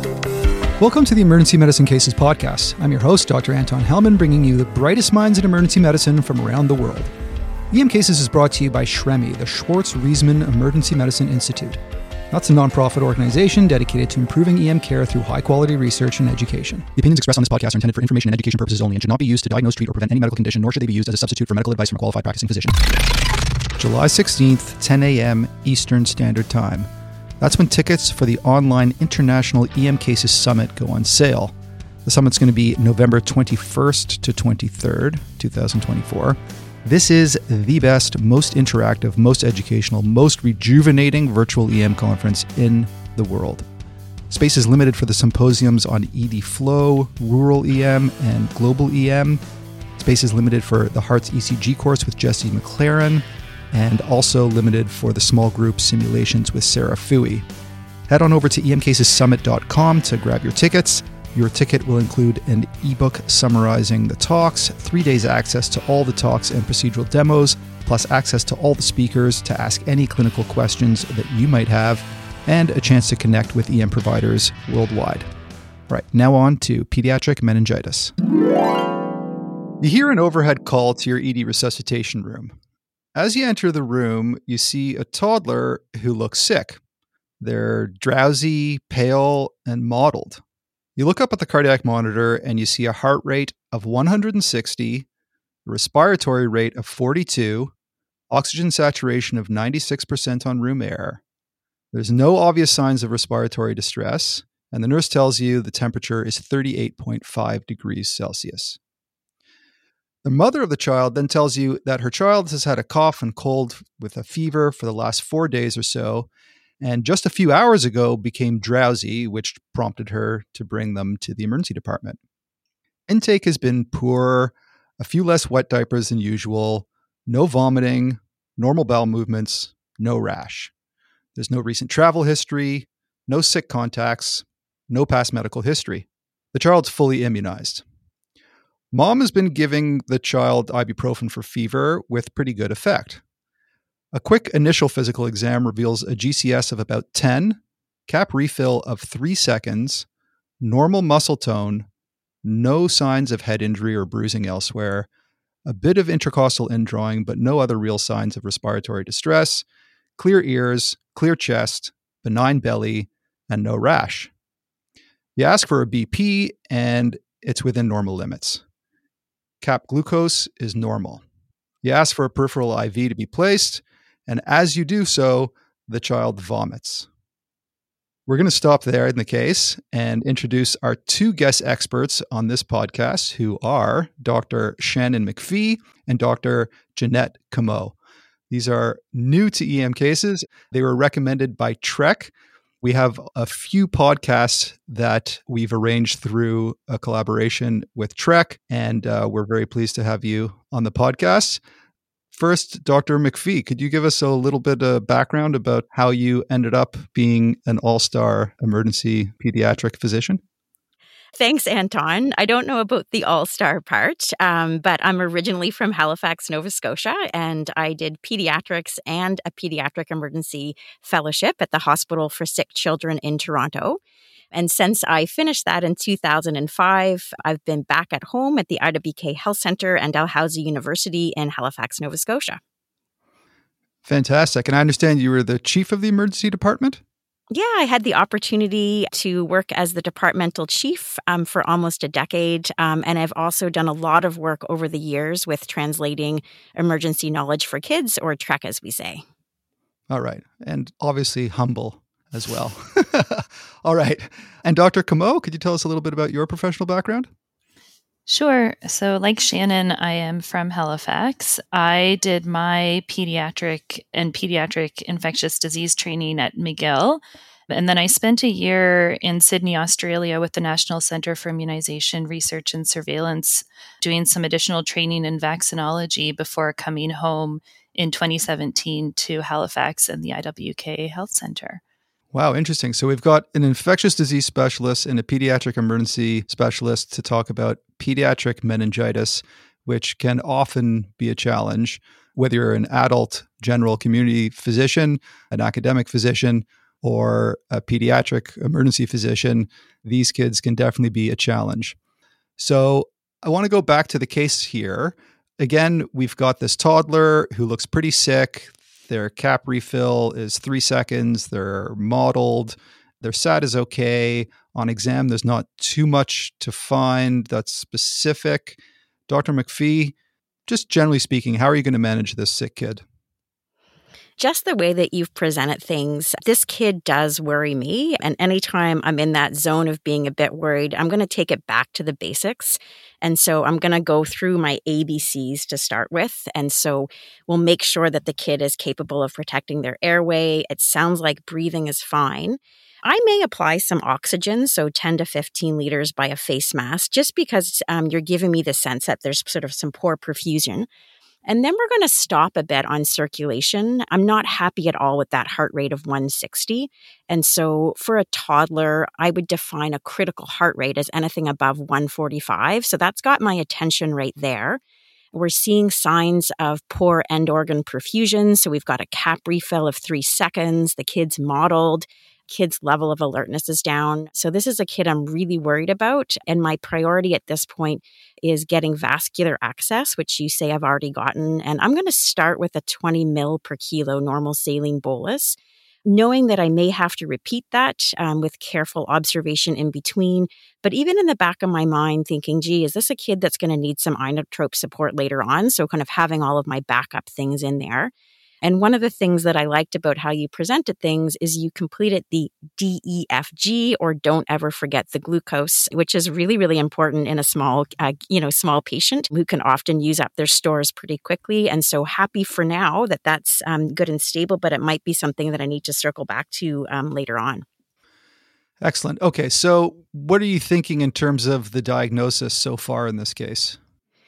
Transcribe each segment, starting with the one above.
Welcome to the Emergency Medicine Cases podcast. I'm your host, Dr. Anton Hellman, bringing you the brightest minds in emergency medicine from around the world. EM Cases is brought to you by SHREMI, the Schwartz-Reisman Emergency Medicine Institute. That's a nonprofit organization dedicated to improving EM care through high-quality research and education. The opinions expressed on this podcast are intended for information and education purposes only and should not be used to diagnose, treat, or prevent any medical condition, nor should they be used as a substitute for medical advice from a qualified practicing physician. July 16th, 10 a.m. Eastern Standard Time. That's when tickets for the online International EM Cases Summit go on sale. The summit's going to be November 21st to 23rd, 2024. This is the best, most interactive, most educational, most rejuvenating virtual EM conference in the world. Space is limited for the symposiums on ED flow, rural EM, and global EM. Space is limited for the Heart's ECG course with Jesse McLaren, and also limited for the small group simulations with Sarah Fui. Head on over to emcasessummit.com to grab your tickets. Your ticket will include an ebook summarizing the talks, 3 days access to all the talks and procedural demos, plus access to all the speakers to ask any clinical questions that you might have, and a chance to connect with EM providers worldwide. All right, now on to pediatric meningitis. You hear an overhead call to your ED resuscitation room. As you enter the room, you see a toddler who looks sick. They're drowsy, pale, and mottled. You look up at the cardiac monitor and you see a heart rate of 160, a respiratory rate of 42, oxygen saturation of 96% on room air. There's no obvious signs of respiratory distress, and the nurse tells you the temperature is 38.5 degrees Celsius. The mother of the child then tells you that her child has had a cough and cold with a fever for the last 4 days or so, and just a few hours ago became drowsy, which prompted her to bring them to the emergency department. Intake has been poor, a few less wet diapers than usual, no vomiting, normal bowel movements, no rash. There's no recent travel history, no sick contacts, no past medical history. The child's fully immunized. Mom has been giving the child ibuprofen for fever with pretty good effect. A quick initial physical exam reveals a GCS of about 10, cap refill of 3 seconds, normal muscle tone, no signs of head injury or bruising elsewhere, a bit of intercostal indrawing, but no other real signs of respiratory distress, clear ears, clear chest, benign belly, and no rash. You ask for a BP, and it's within normal limits. Cap glucose is normal. You ask for a peripheral IV to be placed, and as you do so, the child vomits. We're going to stop there in the case and introduce our two guest experts on this podcast, who are Dr. Shannon McPhee and Dr. Jeanette Comeau. These are new to EM Cases. They were recommended by Trek. We have a few podcasts that we've arranged through a collaboration with Trek, and we're very pleased to have you on the podcast. First, Dr. McPhee, could you give us a little bit of background about how you ended up being an all-star emergency pediatric physician? Thanks, Anton. I don't know about the all-star part, but I'm originally from Halifax, Nova Scotia, and I did pediatrics and a pediatric emergency fellowship at the Hospital for Sick Children in Toronto. And since I finished that in 2005, I've been back at home at the IWK Health Centre and Dalhousie University in Halifax, Nova Scotia. Fantastic. And I understand you were the chief of the emergency department? Yeah, I had the opportunity to work as the departmental chief for almost a decade. And I've also done a lot of work over the years with translating emergency knowledge for kids, or TREK as we say. All right. And obviously humble as well. All right. And Dr. Comeau, could you tell us a little bit about your professional background? Sure. So like Shannon, I am from Halifax. I did my pediatric infectious disease training at McGill. And then I spent a year in Sydney, Australia with the National Centre for Immunization Research and Surveillance, doing some additional training in vaccinology before coming home in 2017 to Halifax and the IWK Health Centre. Wow, interesting. So we've got an infectious disease specialist and a pediatric emergency specialist to talk about pediatric meningitis, which can often be a challenge, whether you're an adult general community physician, an academic physician, or a pediatric emergency physician, these kids can definitely be a challenge. So I want to go back to the case here. Again, we've got this toddler who looks pretty sick. Their cap refill is 3 seconds. They're mottled. Their SAT is okay. On exam, there's not too much to find that's specific. Dr. McPhee, just generally speaking, how are you going to manage this sick kid? Just the way that you've presented things, this kid does worry me. And anytime I'm in that zone of being a bit worried, I'm going to take it back to the basics. And so I'm going to go through my ABCs to start with. And so we'll make sure that the kid is capable of protecting their airway. It sounds like breathing is fine. I may apply some oxygen, so 10 to 15 liters by a face mask, just because you're giving me the sense that there's sort of some poor perfusion. And then we're going to stop a bit on circulation. I'm not happy at all with that heart rate of 160. And so for a toddler, I would define a critical heart rate as anything above 145. So that's got my attention right there. We're seeing signs of poor end organ perfusion. So we've got a cap refill of 3 seconds. The kid's mottled. Kid's level of alertness is down. So this is a kid I'm really worried about. And my priority at this point is getting vascular access, which you say I've already gotten. And I'm going to start with a 20 mil per kilo normal saline bolus, knowing that I may have to repeat that with careful observation in between. But even in the back of my mind thinking, gee, is this a kid that's going to need some inotrope support later on? So kind of having all of my backup things in there. And one of the things that I liked about how you presented things is you completed the DEFG, or don't ever forget the glucose, which is really, really important in a small patient who can often use up their stores pretty quickly. And so happy for now that that's good and stable, but it might be something that I need to circle back to later on. Excellent. Okay, so what are you thinking in terms of the diagnosis so far in this case?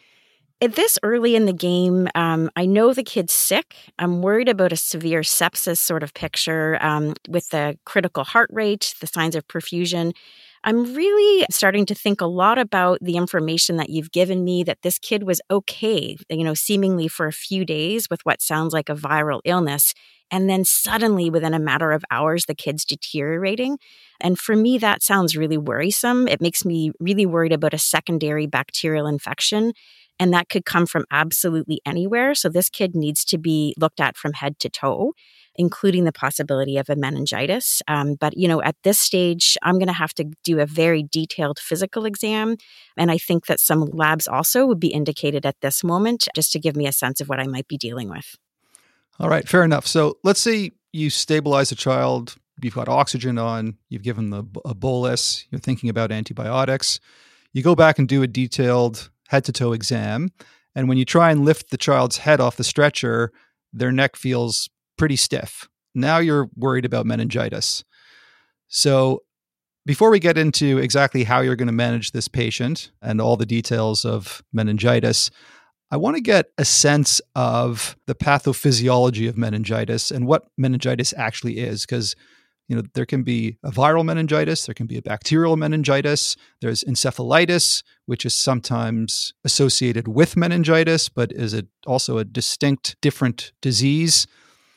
At this early in the game, I know the kid's sick. I'm worried about a severe sepsis sort of picture with the critical heart rate, the signs of perfusion. I'm really starting to think a lot about the information that you've given me, that this kid was okay, seemingly for a few days with what sounds like a viral illness. And then suddenly, within a matter of hours, the kid's deteriorating. And for me, that sounds really worrisome. It makes me really worried about a secondary bacterial infection. And that could come from absolutely anywhere. So this kid needs to be looked at from head to toe, including the possibility of a meningitis. But at this stage, I'm going to have to do a very detailed physical exam. And I think that some labs also would be indicated at this moment, just to give me a sense of what I might be dealing with. All right, fair enough. So let's say you stabilize a child, you've got oxygen on, you've given them a bolus, you're thinking about antibiotics. You go back and do a detailed head-to-toe exam, and when you try and lift the child's head off the stretcher, their neck feels pretty stiff. Now you're worried about meningitis. So before we get into exactly how you're going to manage this patient and all the details of meningitis, I want to get a sense of the pathophysiology of meningitis and what meningitis actually is, because there can be a viral meningitis, there can be a bacterial meningitis, there's encephalitis, which is sometimes associated with meningitis, but is also a distinct, different disease.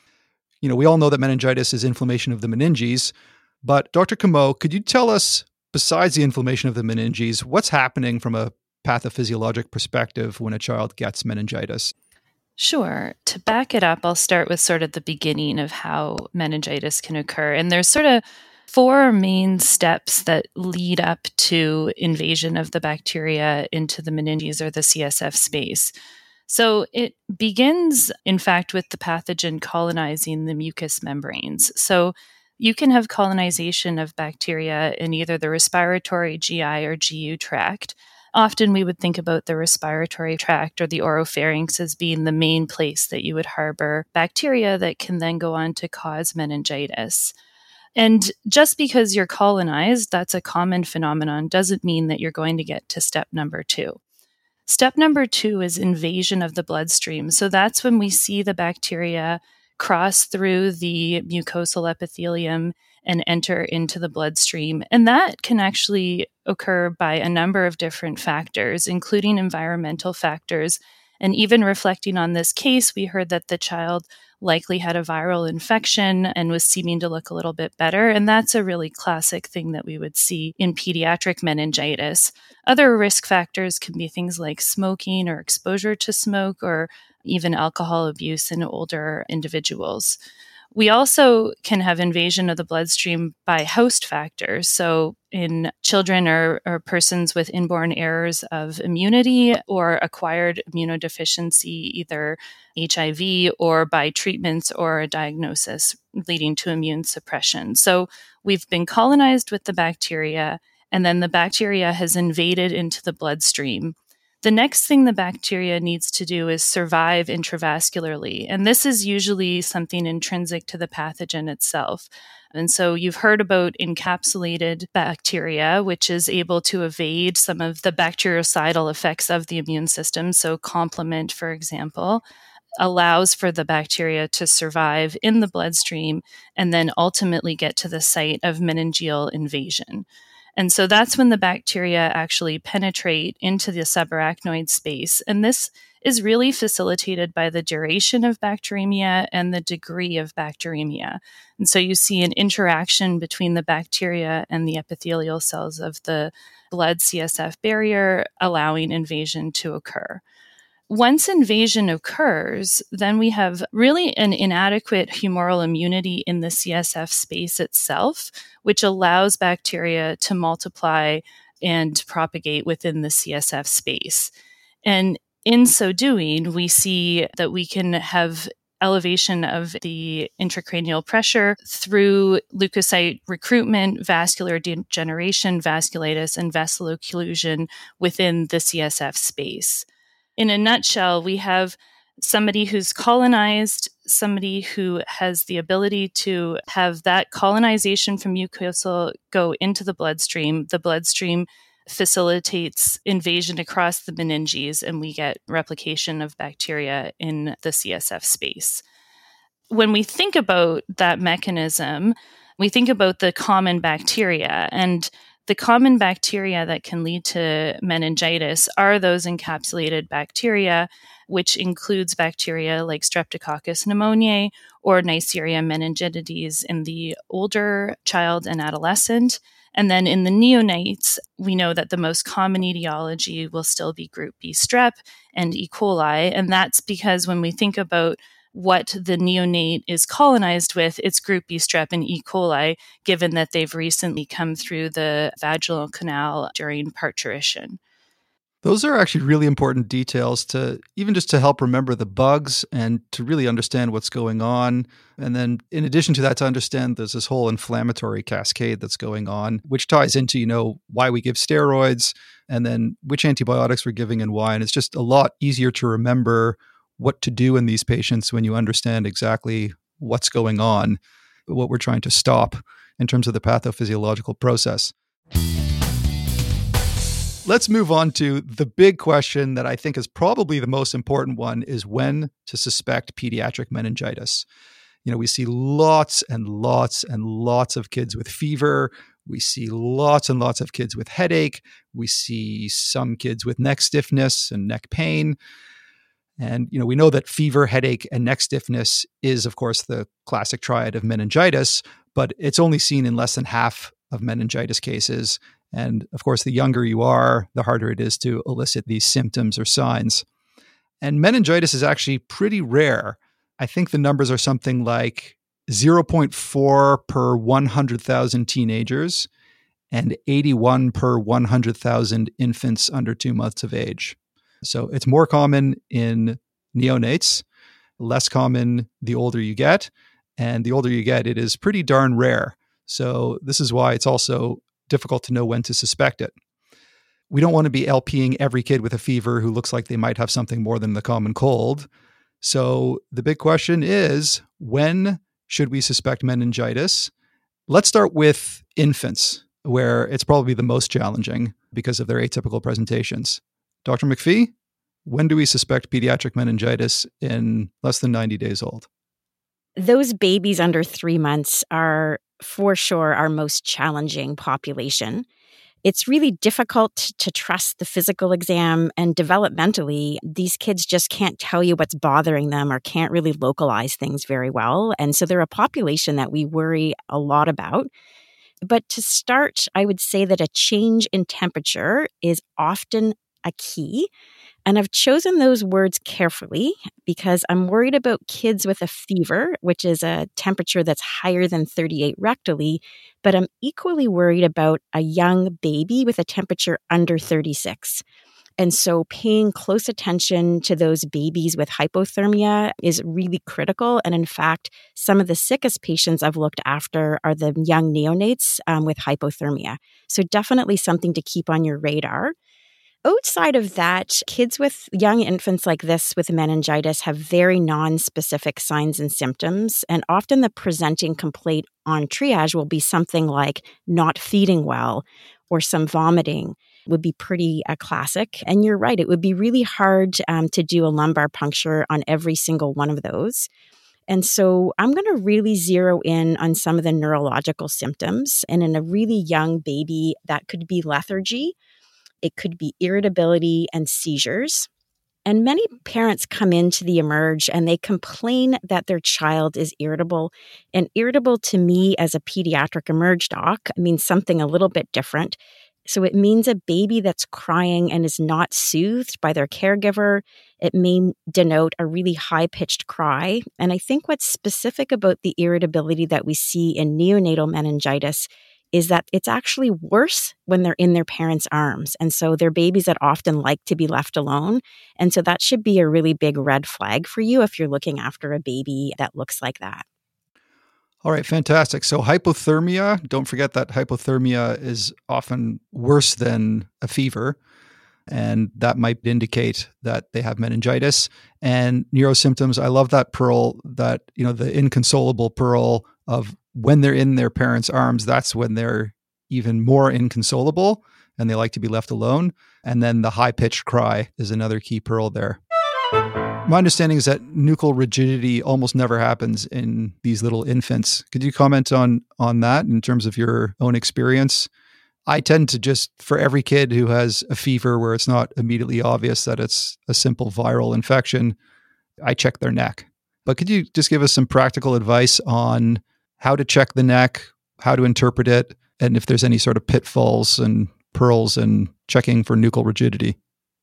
We all know that meningitis is inflammation of the meninges, but Dr. Comeau, could you tell us, besides the inflammation of the meninges, what's happening from a pathophysiologic perspective when a child gets meningitis? Sure. To back it up, I'll start with sort of the beginning of how meningitis can occur. And there's sort of 4 main steps that lead up to invasion of the bacteria into the meninges or the CSF space. So it begins, in fact, with the pathogen colonizing the mucous membranes. So you can have colonization of bacteria in either the respiratory, GI, or GU tract. Often we would think about the respiratory tract or the oropharynx as being the main place that you would harbor bacteria that can then go on to cause meningitis. And just because you're colonized, that's a common phenomenon, doesn't mean that you're going to get to step number 2. Step number 2 is invasion of the bloodstream. So that's when we see the bacteria cross through the mucosal epithelium and enter into the bloodstream. And that can actually occur by a number of different factors, including environmental factors And even reflecting on this case, we heard that the child likely had a viral infection and was seeming to look a little bit better. And that's a really classic thing that we would see in pediatric meningitis. Other risk factors can be things like smoking or exposure to smoke or even alcohol abuse in older individuals. We also can have invasion of the bloodstream by host factors. So in children or persons with inborn errors of immunity or acquired immunodeficiency, either HIV or by treatments or a diagnosis leading to immune suppression. So we've been colonized with the bacteria, and then the bacteria has invaded into the bloodstream. The next thing the bacteria needs to do is survive intravascularly. And this is usually something intrinsic to the pathogen itself. And so you've heard about encapsulated bacteria, which is able to evade some of the bactericidal effects of the immune system. So complement, for example, allows for the bacteria to survive in the bloodstream and then ultimately get to the site of meningeal invasion. And so that's when the bacteria actually penetrate into the subarachnoid space. And this is really facilitated by the duration of bacteremia and the degree of bacteremia. And so you see an interaction between the bacteria and the epithelial cells of the blood CSF barrier, allowing invasion to occur. Once invasion occurs, then we have really an inadequate humoral immunity in the CSF space itself, which allows bacteria to multiply and propagate within the CSF space. And in so doing, we see that we can have elevation of the intracranial pressure through leukocyte recruitment, vascular degeneration, vasculitis, and vessel occlusion within the CSF space. In a nutshell, we have somebody who's colonized, somebody who has the ability to have that colonization from mucosal go into the bloodstream. The bloodstream facilitates invasion across the meninges, and we get replication of bacteria in the CSF space. When we think about that mechanism, we think about the common bacteria, and the common bacteria that can lead to meningitis are those encapsulated bacteria, which includes bacteria like Streptococcus pneumoniae or Neisseria meningitidis in the older child and adolescent. And then in the neonates, we know that the most common etiology will still be group B strep and E. coli. And that's because when we think about what the neonate is colonized with, it's group B strep and E. coli, given that they've recently come through the vaginal canal during parturition. Those are actually really important details to even just to help remember the bugs and to really understand what's going on. And then in addition to that, to understand there's this whole inflammatory cascade that's going on, which ties into, why we give steroids and then which antibiotics we're giving and why. And it's just a lot easier to remember what to do in these patients when you understand exactly what's going on, what we're trying to stop in terms of the pathophysiological process. Let's move on to the big question that I think is probably the most important one, is when to suspect pediatric meningitis. We see lots and lots and lots of kids with fever. We see lots and lots of kids with headache. We see some kids with neck stiffness and neck pain. And, we know that fever, headache, and neck stiffness is, of course, the classic triad of meningitis, but it's only seen in less than half of meningitis cases. And, of course, the younger you are, the harder it is to elicit these symptoms or signs. And meningitis is actually pretty rare. I think the numbers are something like 0.4 per 100,000 teenagers and 81 per 100,000 infants under 2 months of age. So it's more common in neonates, less common the older you get. And the older you get, it is pretty darn rare. So this is why it's also difficult to know when to suspect it. We don't want to be LPing every kid with a fever who looks like they might have something more than the common cold. So the big question is, when should we suspect meningitis? Let's start with infants, where it's probably the most challenging because of their atypical presentations. Dr. McPhee, when do we suspect pediatric meningitis in less than 90 days old? Those babies under 3 months are for sure our most challenging population. It's really difficult to trust the physical exam, and developmentally, these kids just can't tell you what's bothering them or can't really localize things very well. And so they're a population that we worry a lot about. But to start, I would say that a change in temperature is often a key. And I've chosen those words carefully because I'm worried about kids with a fever, which is a temperature that's higher than 38 rectally, but I'm equally worried about a young baby with a temperature under 36. And so paying close attention to those babies with hypothermia is really critical. And in fact, some of the sickest patients I've looked after are the young neonates with hypothermia. So definitely something to keep on your radar. Outside of that, kids with young infants like this with meningitis have very non-specific signs and symptoms, and often the presenting complaint on triage will be something like not feeding well or some vomiting would be pretty classic. And you're right, it would be really hard to do a lumbar puncture on every single one of those. And so I'm going to really zero in on some of the neurological symptoms. And in a really young baby, that could be lethargy. It could be irritability and seizures. And many parents come into the Emerge and they complain that their child is irritable. And irritable to me as a pediatric Emerge doc means something a little bit different. So it means a baby that's crying and is not soothed by their caregiver. It may denote a really high-pitched cry. And I think what's specific about the irritability that we see in neonatal meningitis is that it's actually worse when they're in their parents' arms. And so they're babies that often like to be left alone. And so that should be a really big red flag for you if you're looking after a baby that looks like that. All right, fantastic. So hypothermia, don't forget that hypothermia is often worse than a fever. And that might indicate that they have meningitis. And neurosymptoms, I love that pearl, that, the inconsolable pearl of when they're in their parents' arms, that's when they're even more inconsolable and they like to be left alone. And then the high-pitched cry is another key pearl there. My understanding is that nuchal rigidity almost never happens in these little infants. Could you comment on that in terms of your own experience? I tend to just, for every kid who has a fever where it's not immediately obvious that it's a simple viral infection, I check their neck. But could you just give us some practical advice on how to check the neck, how to interpret it, and if there's any sort of pitfalls and pearls in checking for nuchal rigidity?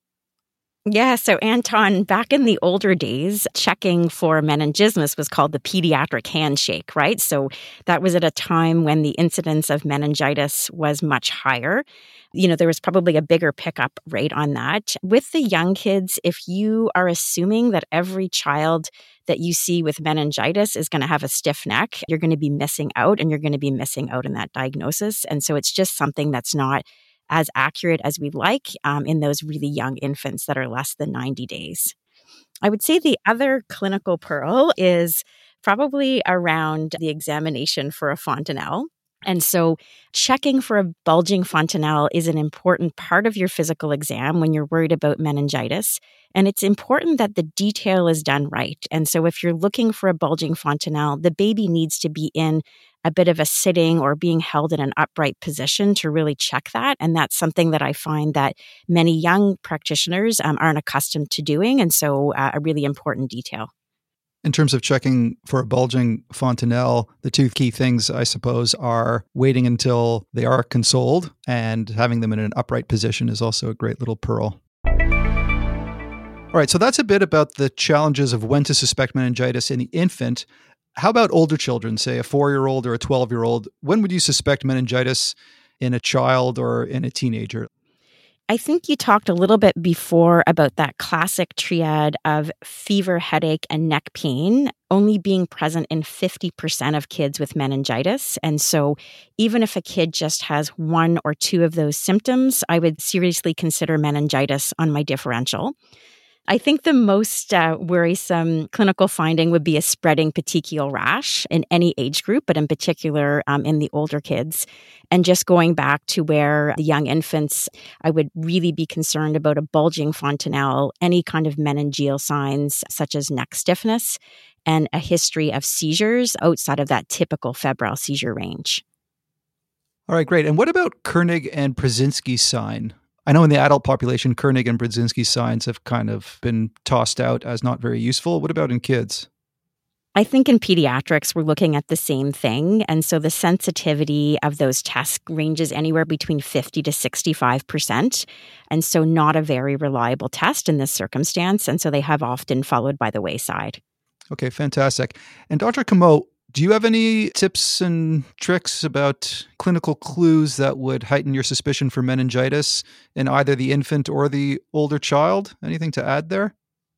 Yeah, so Anton, back in the older days, checking for meningismus was called the pediatric handshake, right? So that was at a time when the incidence of meningitis was much higher. There was probably a bigger pickup rate on that. With the young kids, if you are assuming that every child that you see with meningitis is going to have a stiff neck, you're going to be missing out, and you're going to be missing out in that diagnosis. And so it's just something that's not as accurate as we like in those really young infants that are less than 90 days. I would say the other clinical pearl is probably around the examination for a fontanelle. And so checking for a bulging fontanelle is an important part of your physical exam when you're worried about meningitis. And it's important that the detail is done right. And so if you're looking for a bulging fontanelle, the baby needs to be in a bit of a sitting or being held in an upright position to really check that. And that's something that I find that many young practitioners aren't accustomed to doing. And so a really important detail. In terms of checking for a bulging fontanelle, the two key things, I suppose, are waiting until they are consoled, and having them in an upright position is also a great little pearl. All right, so that's a bit about the challenges of when to suspect meningitis in the infant. How about older children, say a 4-year-old or a 12-year-old? When would you suspect meningitis in a child or in a teenager? I think you talked a little bit before about that classic triad of fever, headache, and neck pain only being present in 50% of kids with meningitis. And so even if a kid just has 1 or 2 of those symptoms, I would seriously consider meningitis on my differential. I think the most worrisome clinical finding would be a spreading petechial rash in any age group, but in particular in the older kids. And just going back to where the young infants, I would really be concerned about a bulging fontanelle, any kind of meningeal signs such as neck stiffness, and a history of seizures outside of that typical febrile seizure range. All right, great. And what about Koenig and Brzezinski sign? I know in the adult population, Koenig and Brzezinski signs have kind of been tossed out as not very useful. What about in kids? I think in pediatrics, we're looking at the same thing. And so the sensitivity of those tests ranges anywhere between 50 to 65%. And so not a very reliable test in this circumstance. And so they have often followed by the wayside. Okay, fantastic. And Dr. Comeau, do you have any tips and tricks about clinical clues that would heighten your suspicion for meningitis in either the infant or the older child? Anything to add there?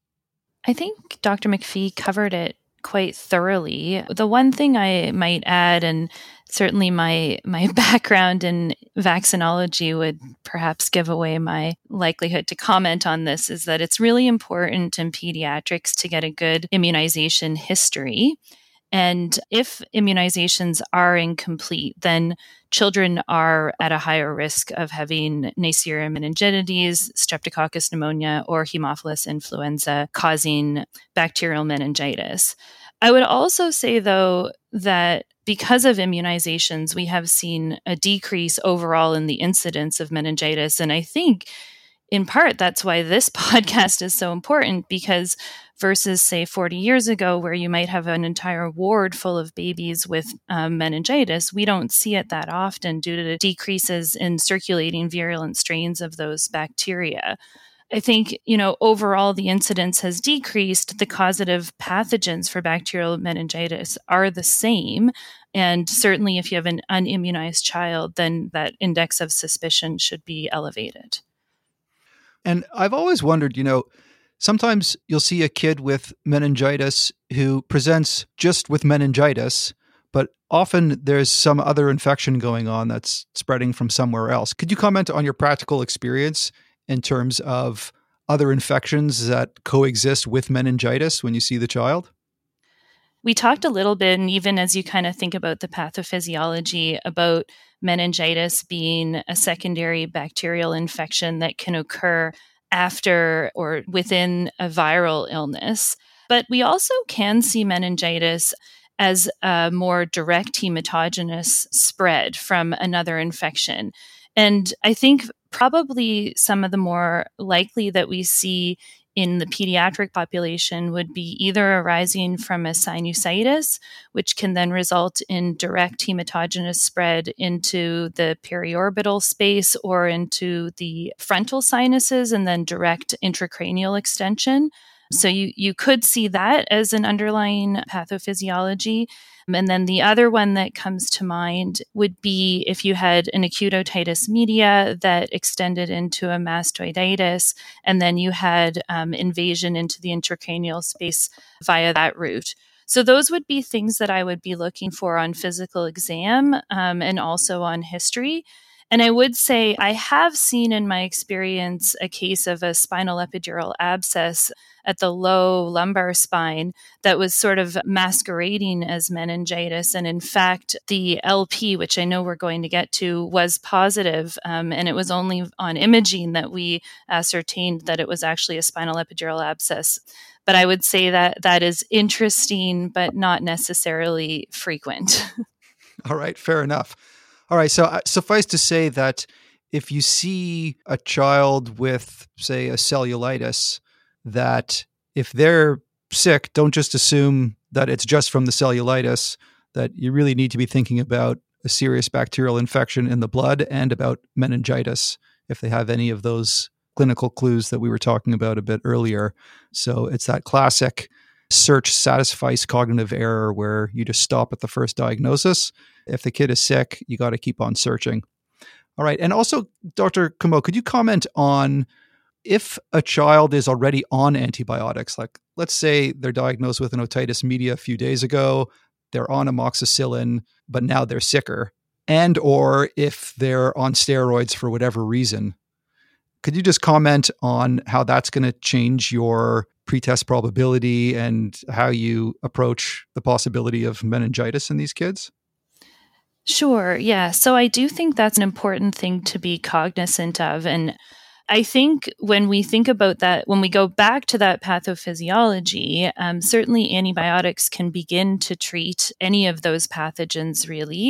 I think Dr. McPhee covered it quite thoroughly. The one thing I might add, and certainly my background in vaccinology would perhaps give away my likelihood to comment on this, is that it's really important in pediatrics to get a good immunization history. And if immunizations are incomplete, then children are at a higher risk of having Neisseria meningitidis, Streptococcus pneumonia, or Haemophilus influenza causing bacterial meningitis. I would also say, though, that because of immunizations, we have seen a decrease overall in the incidence of meningitis. And I think in part, that's why this podcast is so important, because versus, say, 40 years ago, where you might have an entire ward full of babies with meningitis, we don't see it that often due to decreases in circulating virulent strains of those bacteria. I think, overall, the incidence has decreased. The causative pathogens for bacterial meningitis are the same. And certainly if you have an unimmunized child, then that index of suspicion should be elevated. And I've always wondered, sometimes you'll see a kid with meningitis who presents just with meningitis, but often there's some other infection going on that's spreading from somewhere else. Could you comment on your practical experience in terms of other infections that coexist with meningitis when you see the child? We talked a little bit, and even as you kind of think about the pathophysiology, about meningitis being a secondary bacterial infection that can occur after or within a viral illness. But we also can see meningitis as a more direct hematogenous spread from another infection. And I think probably some of the more likely that we see in the pediatric population would be either arising from a sinusitis, which can then result in direct hematogenous spread into the periorbital space or into the frontal sinuses and then direct intracranial extension. So you could see that as an underlying pathophysiology. And then the other one that comes to mind would be if you had an acute otitis media that extended into a mastoiditis, and then you had invasion into the intracranial space via that route. So those would be things that I would be looking for on physical exam and also on history. And I would say I have seen in my experience a case of a spinal epidural abscess at the low lumbar spine that was sort of masquerading as meningitis. And in fact, the LP, which I know we're going to get to, was positive. And it was only on imaging that we ascertained that it was actually a spinal epidural abscess. But I would say that that is interesting, but not necessarily frequent. All right, fair enough. All right, so suffice to say that if you see a child with, say, a cellulitis, that if they're sick, don't just assume that it's just from the cellulitis, that you really need to be thinking about a serious bacterial infection in the blood and about meningitis if they have any of those clinical clues that we were talking about a bit earlier. So it's that classic search satisfice cognitive error where you just stop at the first diagnosis. If the kid is sick, you got to keep on searching. All right. And also, Dr. Comeau, could you comment on if a child is already on antibiotics, like let's say they're diagnosed with an otitis media a few days ago, they're on amoxicillin, but now they're sicker, and or if they're on steroids for whatever reason, could you just comment on how that's going to change your pretest probability and how you approach the possibility of meningitis in these kids? Sure. Yeah. So I do think that's an important thing to be cognizant of. And I think when we think about that, when we go back to that pathophysiology, certainly antibiotics can begin to treat any of those pathogens, really.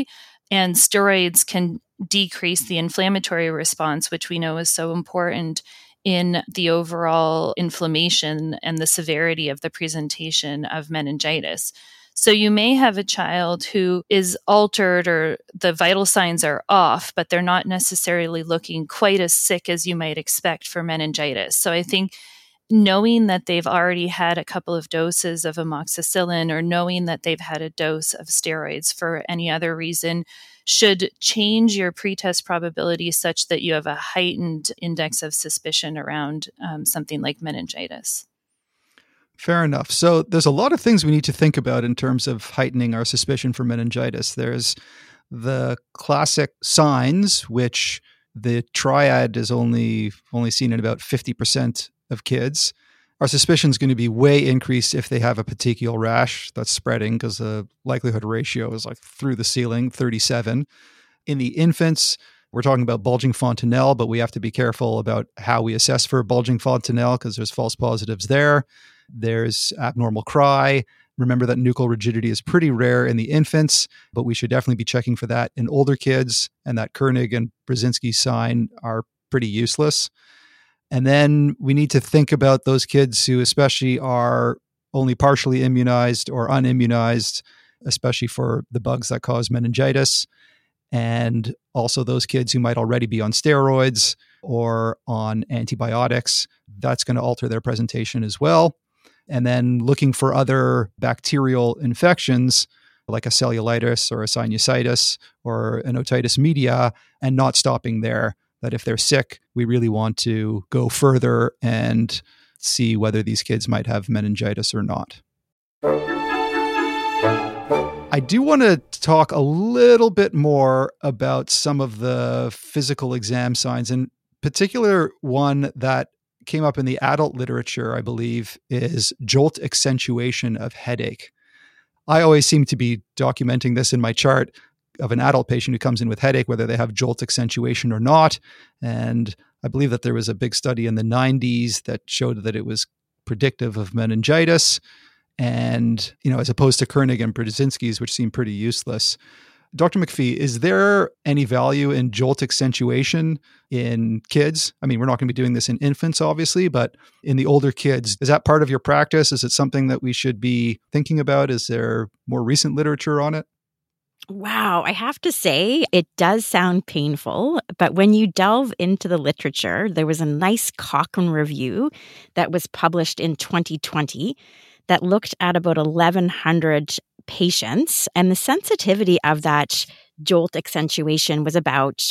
And steroids can decrease the inflammatory response, which we know is so important in the overall inflammation and the severity of the presentation of meningitis. So you may have a child who is altered or the vital signs are off, but they're not necessarily looking quite as sick as you might expect for meningitis. So I think knowing that they've already had a couple of doses of amoxicillin or knowing that they've had a dose of steroids for any other reason should change your pretest probability such that you have a heightened index of suspicion around something like meningitis. Fair enough. So there's a lot of things we need to think about in terms of heightening our suspicion for meningitis. There's the classic signs, which the triad is only seen in about 50% of kids. Our suspicion is going to be way increased if they have a petechial rash that's spreading, because the likelihood ratio is like through the ceiling, 37. In the infants, we're talking about bulging fontanelle, but we have to be careful about how we assess for bulging fontanelle because there's false positives there. There's abnormal cry. Remember that nuchal rigidity is pretty rare in the infants, but we should definitely be checking for that in older kids. And that Koenig and Brzezinski sign are pretty useless. And then we need to think about those kids who especially are only partially immunized or unimmunized, especially for the bugs that cause meningitis. And also those kids who might already be on steroids or on antibiotics. That's going to alter their presentation as well. And then looking for other bacterial infections like a cellulitis or a sinusitis or an otitis media, and not stopping there. That if they're sick, we really want to go further and see whether these kids might have meningitis or not. I do want to talk a little bit more about some of the physical exam signs. In particular, one that came up in the adult literature, I believe, is jolt accentuation of headache. I always seem to be documenting this in my chart of an adult patient who comes in with headache, whether they have jolt accentuation or not. And I believe that there was a big study in the 90s that showed that it was predictive of meningitis. And, as opposed to Koenig and Brzezinski's, which seem pretty useless. Dr. McPhee, is there any value in jolt accentuation in kids? I mean, we're not going to be doing this in infants, obviously, but in the older kids, is that part of your practice? Is it something that we should be thinking about? Is there more recent literature on it? Wow, I have to say, it does sound painful, but when you delve into the literature, there was a nice Cochrane review that was published in 2020 that looked at about 1,100 patients, and the sensitivity of that jolt accentuation was about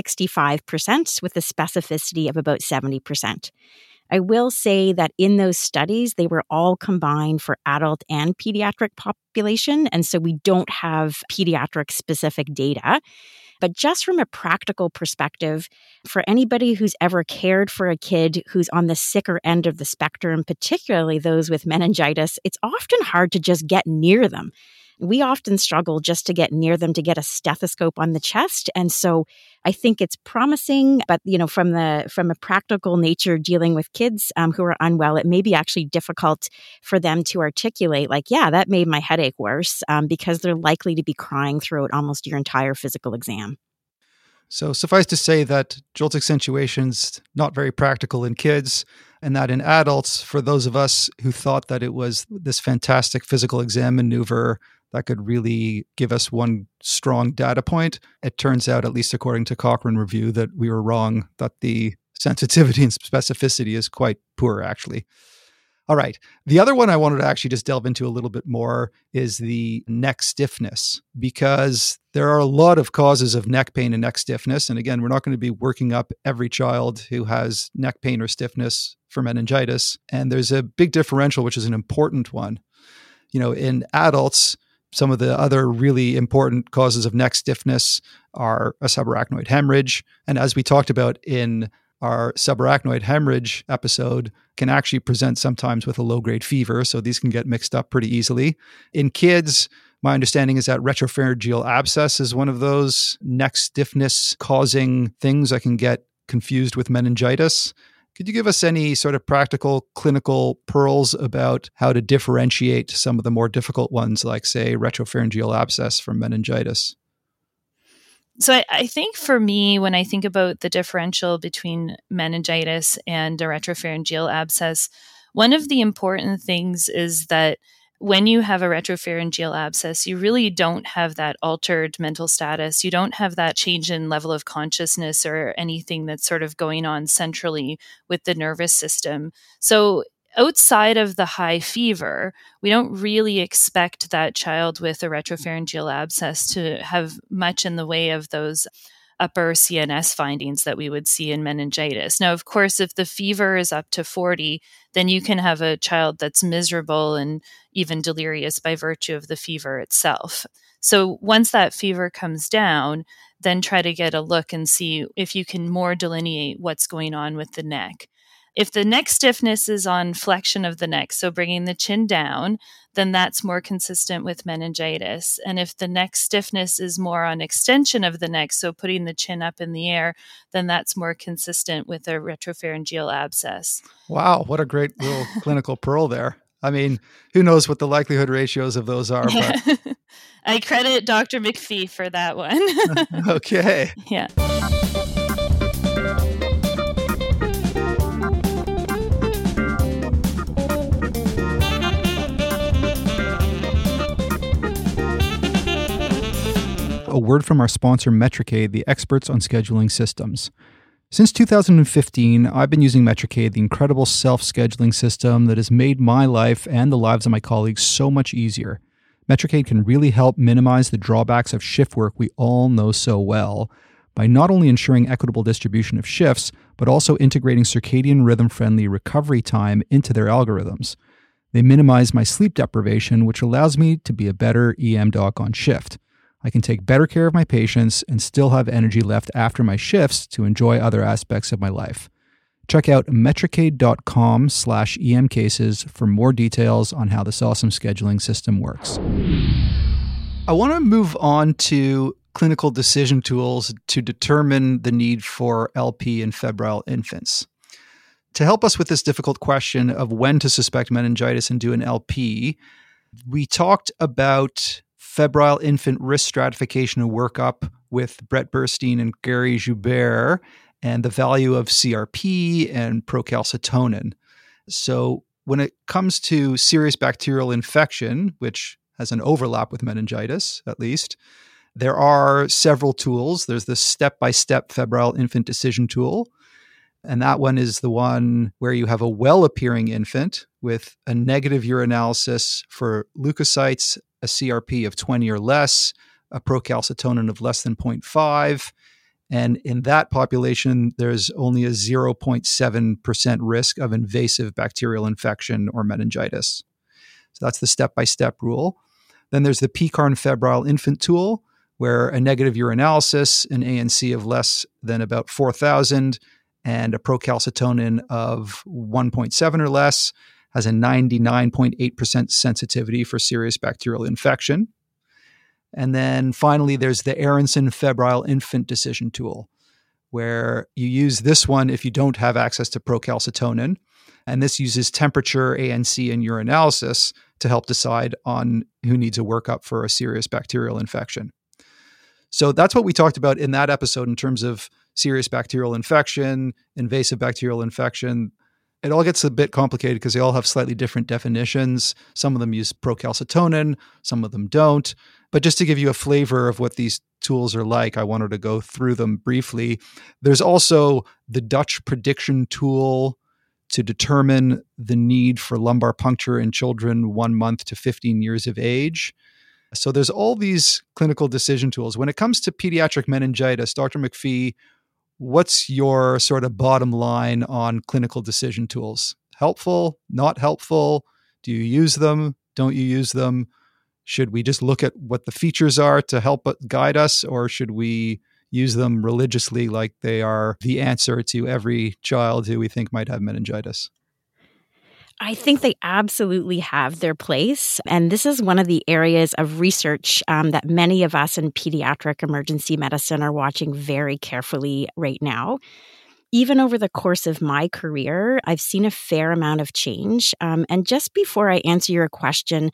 65% with a specificity of about 70%. I will say that in those studies, they were all combined for adult and pediatric population, and so we don't have pediatric specific data. But just from a practical perspective, for anybody who's ever cared for a kid who's on the sicker end of the spectrum, particularly those with meningitis, it's often hard to just get near them. We often struggle just to get near them to get a stethoscope on the chest. And so I think it's promising, but from a practical nature dealing with kids who are unwell, it may be actually difficult for them to articulate like, yeah, that made my headache worse because they're likely to be crying throughout almost your entire physical exam. So suffice to say that jolt accentuation's not very practical in kids, and that in adults, for those of us who thought that it was this fantastic physical exam maneuver that could really give us one strong data point, it turns out, at least according to Cochrane review, that we were wrong, that the sensitivity and specificity is quite poor, actually. All right. The other one I wanted to actually just delve into a little bit more is the neck stiffness, because there are a lot of causes of neck pain and neck stiffness. And again, we're not going to be working up every child who has neck pain or stiffness for meningitis. And there's a big differential, which is an important one. In adults, some of the other really important causes of neck stiffness are a subarachnoid hemorrhage. And as we talked about in our subarachnoid hemorrhage episode, can actually present sometimes with a low-grade fever. So these can get mixed up pretty easily. In kids, my understanding is that retropharyngeal abscess is one of those neck stiffness causing things that can get confused with meningitis. Could you give us any sort of practical clinical pearls about how to differentiate some of the more difficult ones, like, say, retropharyngeal abscess from meningitis? So I think for me, when I think about the differential between meningitis and a retropharyngeal abscess, one of the important things is that when you have a retropharyngeal abscess, you really don't have that altered mental status. You don't have that change in level of consciousness or anything that's sort of going on centrally with the nervous system. So outside of the high fever, we don't really expect that child with a retropharyngeal abscess to have much in the way of those upper CNS findings that we would see in meningitis. Now, of course, if the fever is up to 40, then you can have a child that's miserable and even delirious by virtue of the fever itself. So once that fever comes down, then try to get a look and see if you can more delineate what's going on with the neck. If the neck stiffness is on flexion of the neck, so bringing the chin down, then that's more consistent with meningitis. And if the neck stiffness is more on extension of the neck, so putting the chin up in the air, then that's more consistent with a retropharyngeal abscess. Wow, what a great little clinical pearl there. I mean, who knows what the likelihood ratios of those are, but I credit Dr. McPhee for that one. Okay. Yeah. A word from our sponsor, Metricade, the experts on scheduling systems. Since 2015, I've been using Metricade, the incredible self-scheduling system that has made my life and the lives of my colleagues so much easier. Metricade can really help minimize the drawbacks of shift work we all know so well by not only ensuring equitable distribution of shifts, but also integrating circadian rhythm-friendly recovery time into their algorithms. They minimize my sleep deprivation, which allows me to be a better EM doc on shift. I can take better care of my patients and still have energy left after my shifts to enjoy other aspects of my life. Check out metricade.com/EM cases for more details on how this awesome scheduling system works. I want to move on to clinical decision tools to determine the need for LP in febrile infants. To help us with this difficult question of when to suspect meningitis and do an LP, we talked about febrile infant risk stratification and workup with Brett Burstein and Gary Joubert, and the value of CRP and procalcitonin. So when it comes to serious bacterial infection, which has an overlap with meningitis, at least, there are several tools. There's the step-by-step febrile infant decision tool, and that one is the one where you have a well-appearing infant with a negative urinalysis for leukocytes, a CRP of 20 or less, a procalcitonin of less than 0.5. And in that population, there's only a 0.7% risk of invasive bacterial infection or meningitis. So that's the step-by-step rule. Then there's the PECARN febrile infant tool, where a negative urinalysis, an ANC of less than about 4,000, and a procalcitonin of 1.7 or less has a 99.8% sensitivity for serious bacterial infection. And then finally, there's the Aronson febrile infant decision tool, where you use this one if you don't have access to procalcitonin. And this uses temperature, ANC, and urinalysis to help decide on who needs a workup for a serious bacterial infection. So that's what we talked about in that episode in terms of serious bacterial infection, invasive bacterial infection. It all gets a bit complicated because they all have slightly different definitions. Some of them use procalcitonin, some of them don't. But just to give you a flavor of what these tools are like, I wanted to go through them briefly. There's also the Dutch prediction tool to determine the need for lumbar puncture in children 1 month to 15 years of age. So there's all these clinical decision tools. When it comes to pediatric meningitis, Dr. McPhee, what's your sort of bottom line on clinical decision tools? Helpful? Not helpful? Do you use them? Don't you use them? Should we just look at what the features are to help guide us, or should we use them religiously like they are the answer to every child who we think might have meningitis? I think they absolutely have their place. And this is one of the areas of research that many of us in pediatric emergency medicine are watching very carefully right now. Even over the course of my career, I've seen a fair amount of change. And just before I answer your question,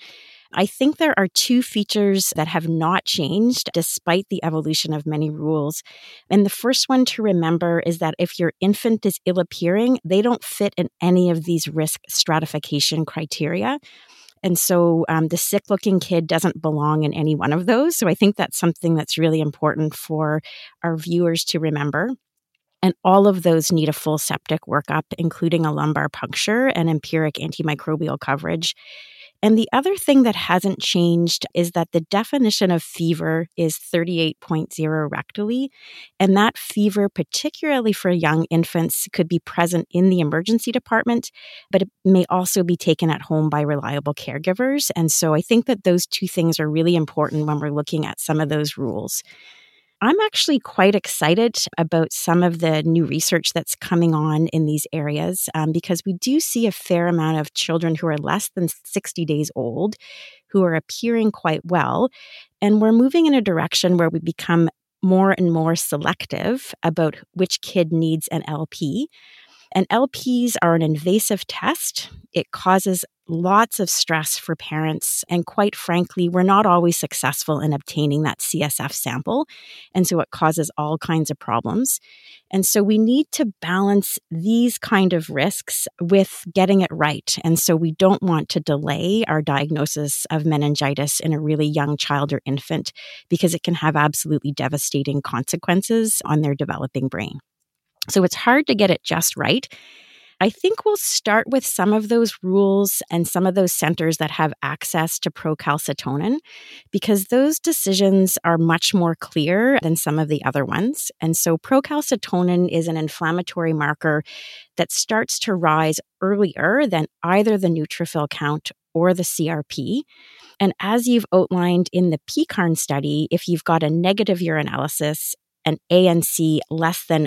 I think there are two features that have not changed despite the evolution of many rules. And the first one to remember is that if your infant is ill appearing, they don't fit in any of these risk stratification criteria. And so the sick looking kid doesn't belong in any one of those. So I think that's something that's really important for our viewers to remember. And all of those need a full septic workup, including a lumbar puncture and empiric antimicrobial coverage. And the other thing that hasn't changed is that the definition of fever is 38.0 rectally. And that fever, particularly for young infants, could be present in the emergency department, but it may also be taken at home by reliable caregivers. And so I think that those two things are really important when we're looking at some of those rules. I'm actually quite excited about some of the new research that's coming on in these areas because we do see a fair amount of children who are less than 60 days old who are appearing quite well. And we're moving in a direction where we become more and more selective about which kid needs an LP. And LPs are an invasive test. It causes lots of stress for parents. And quite frankly, we're not always successful in obtaining that CSF sample. And so it causes all kinds of problems. And so we need to balance these kind of risks with getting it right. And so we don't want to delay our diagnosis of meningitis in a really young child or infant because it can have absolutely devastating consequences on their developing brain. So it's hard to get it just right. I think we'll start with some of those rules and some of those centers that have access to procalcitonin because those decisions are much more clear than some of the other ones. And so procalcitonin is an inflammatory marker that starts to rise earlier than either the neutrophil count or the CRP. And as you've outlined in the PCARN study, if you've got a negative urinalysis, an ANC less than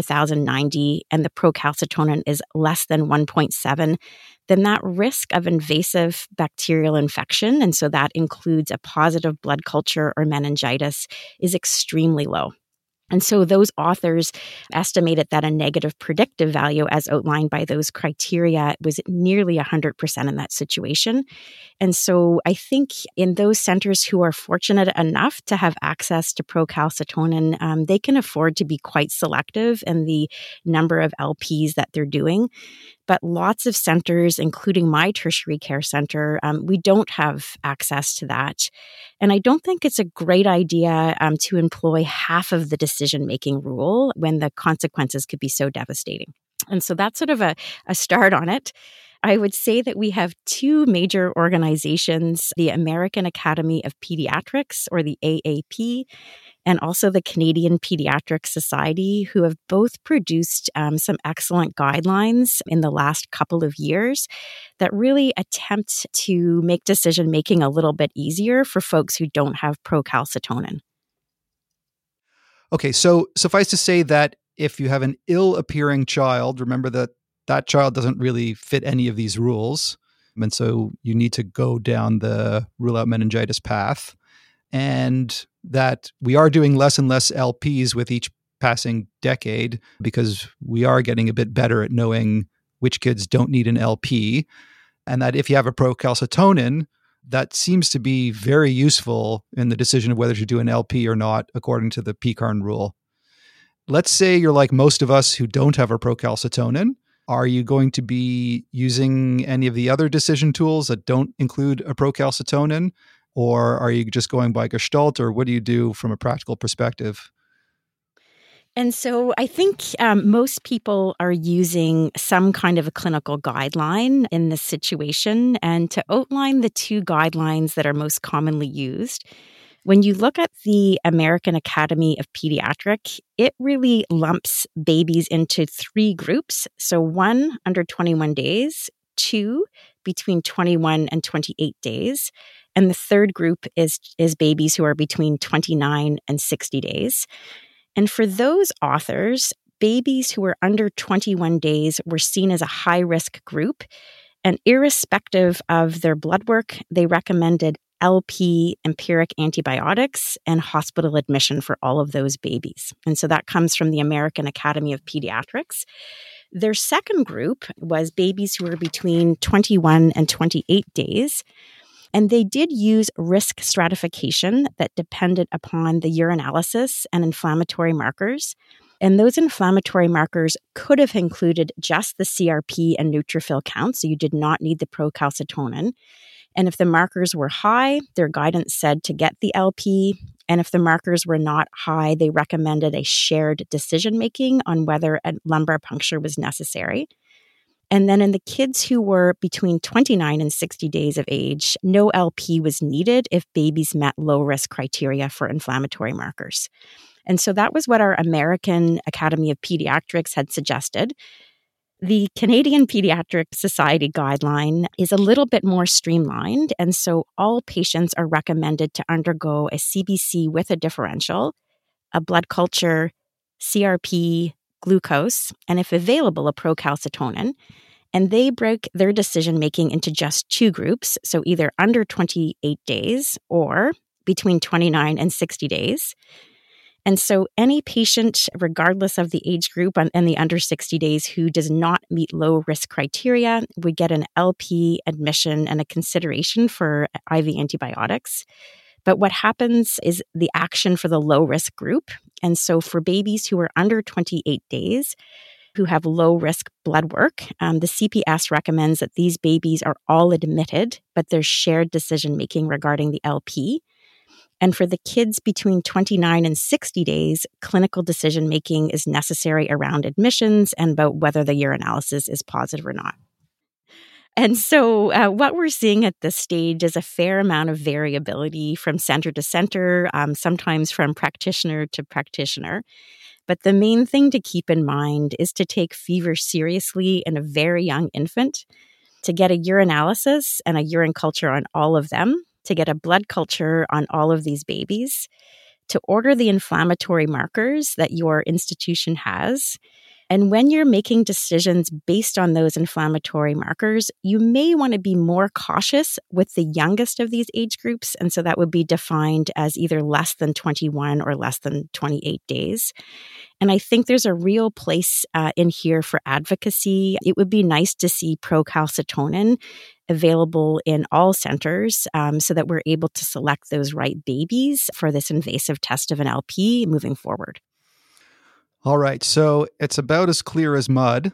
4,090 and the procalcitonin is less than 1.7, then that risk of invasive bacterial infection, and so that includes a positive blood culture or meningitis, is extremely low. And so those authors estimated that a negative predictive value as outlined by those criteria was nearly 100% in that situation. And so I think in those centers who are fortunate enough to have access to procalcitonin, they can afford to be quite selective in the number of LPs that they're doing. But lots of centers, including my tertiary care center, we don't have access to that. And I don't think it's a great idea to employ half of the decision-making rule when the consequences could be so devastating. And so that's sort of a start on it. I would say that we have two major organizations, the American Academy of Pediatrics, or the AAP, and also the Canadian Pediatric Society, who have both produced some excellent guidelines in the last couple of years that really attempt to make decision-making a little bit easier for folks who don't have procalcitonin. Okay, so suffice to say that if you have an ill-appearing child, remember that that child doesn't really fit any of these rules. And so you need to go down the rule out meningitis path. And that we are doing less and less LPs with each passing decade because we are getting a bit better at knowing which kids don't need an LP. And that if you have a procalcitonin, that seems to be very useful in the decision of whether to do an LP or not, according to the PCARN rule. Let's say you're like most of us who don't have a procalcitonin. Are you going to be using any of the other decision tools that don't include a procalcitonin? Or are you just going by Gestalt, or what do you do from a practical perspective? And so I think most people are using some kind of a clinical guideline in this situation. And to outline the two guidelines that are most commonly used, when you look at the American Academy of Pediatric, it really lumps babies into three groups. So 1, under 21 days, 2, between 21 and 28 days, and the third group is babies who are between 29 and 60 days. And for those authors, babies who were under 21 days were seen as a high-risk group. And irrespective of their blood work, they recommended LP, empiric antibiotics, and hospital admission for all of those babies. And so that comes from the American Academy of Pediatrics. Their second group was babies who were between 21 and 28 days. And they did use risk stratification that depended upon the urinalysis and inflammatory markers. And those inflammatory markers could have included just the CRP and neutrophil count, so you did not need the procalcitonin. And if the markers were high, their guidance said to get the LP. And if the markers were not high, they recommended a shared decision-making on whether a lumbar puncture was necessary. And then in the kids who were between 29 and 60 days of age, no LP was needed if babies met low-risk criteria for inflammatory markers. And so that was what our American Academy of Pediatrics had suggested. The Canadian Pediatric Society guideline is a little bit more streamlined, and so all patients are recommended to undergo a CBC with a differential, a blood culture, CRP, glucose, and if available, a procalcitonin. And they break their decision-making into just two groups, so either under 28 days or between 29 and 60 days. And so any patient, regardless of the age group and the under 60 days who does not meet low risk criteria would get an LP admission and a consideration for IV antibiotics. But what happens is the action for the low risk group. And so for babies who are under 28 days, who have low risk blood work, the CPS recommends that these babies are all admitted, but there's shared decision making regarding the LP. And for the kids between 29 and 60 days, clinical decision-making is necessary around admissions and about whether the urinalysis is positive or not. And so what we're seeing at this stage is a fair amount of variability from center to center, sometimes from practitioner to practitioner. But the main thing to keep in mind is to take fever seriously in a very young infant, to get a urinalysis and a urine culture on all of them, to get a blood culture on all of these babies, to order the inflammatory markers that your institution has. And when you're making decisions based on those inflammatory markers, you may want to be more cautious with the youngest of these age groups. And so that would be defined as either less than 21 or less than 28 days. And I think there's a real place in here for advocacy. It would be nice to see procalcitonin available in all centers so that we're able to select those right babies for this invasive test of an LP moving forward. All right. So it's about as clear as mud.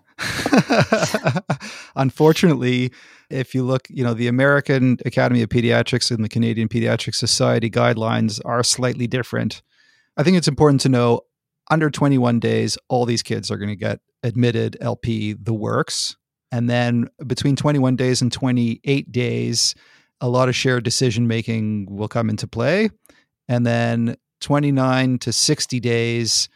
Unfortunately, if you look, the American Academy of Pediatrics and the Canadian Pediatric Society guidelines are slightly different. I think it's important to know under 21 days, all these kids are going to get admitted LP, the works. And then between 21 days and 28 days, a lot of shared decision-making will come into play. And then 29 to 60 days,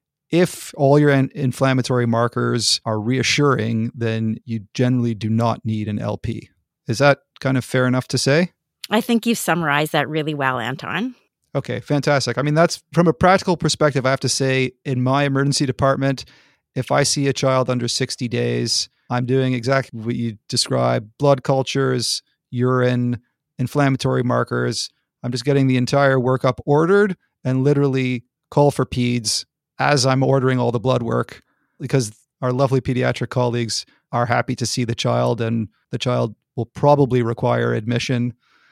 if all your inflammatory markers are reassuring, then you generally do not need an LP. Is that kind of fair enough to say? I think you've summarized that really well, Anton. Okay, fantastic. I mean, that's from a practical perspective, I have to say in my emergency department, if I see a child under 60 days, I'm doing exactly what you described, blood cultures, urine, inflammatory markers. I'm just getting the entire workup ordered and literally call for peds as I'm ordering all the blood work, because our lovely pediatric colleagues are happy to see the child and the child will probably require admission.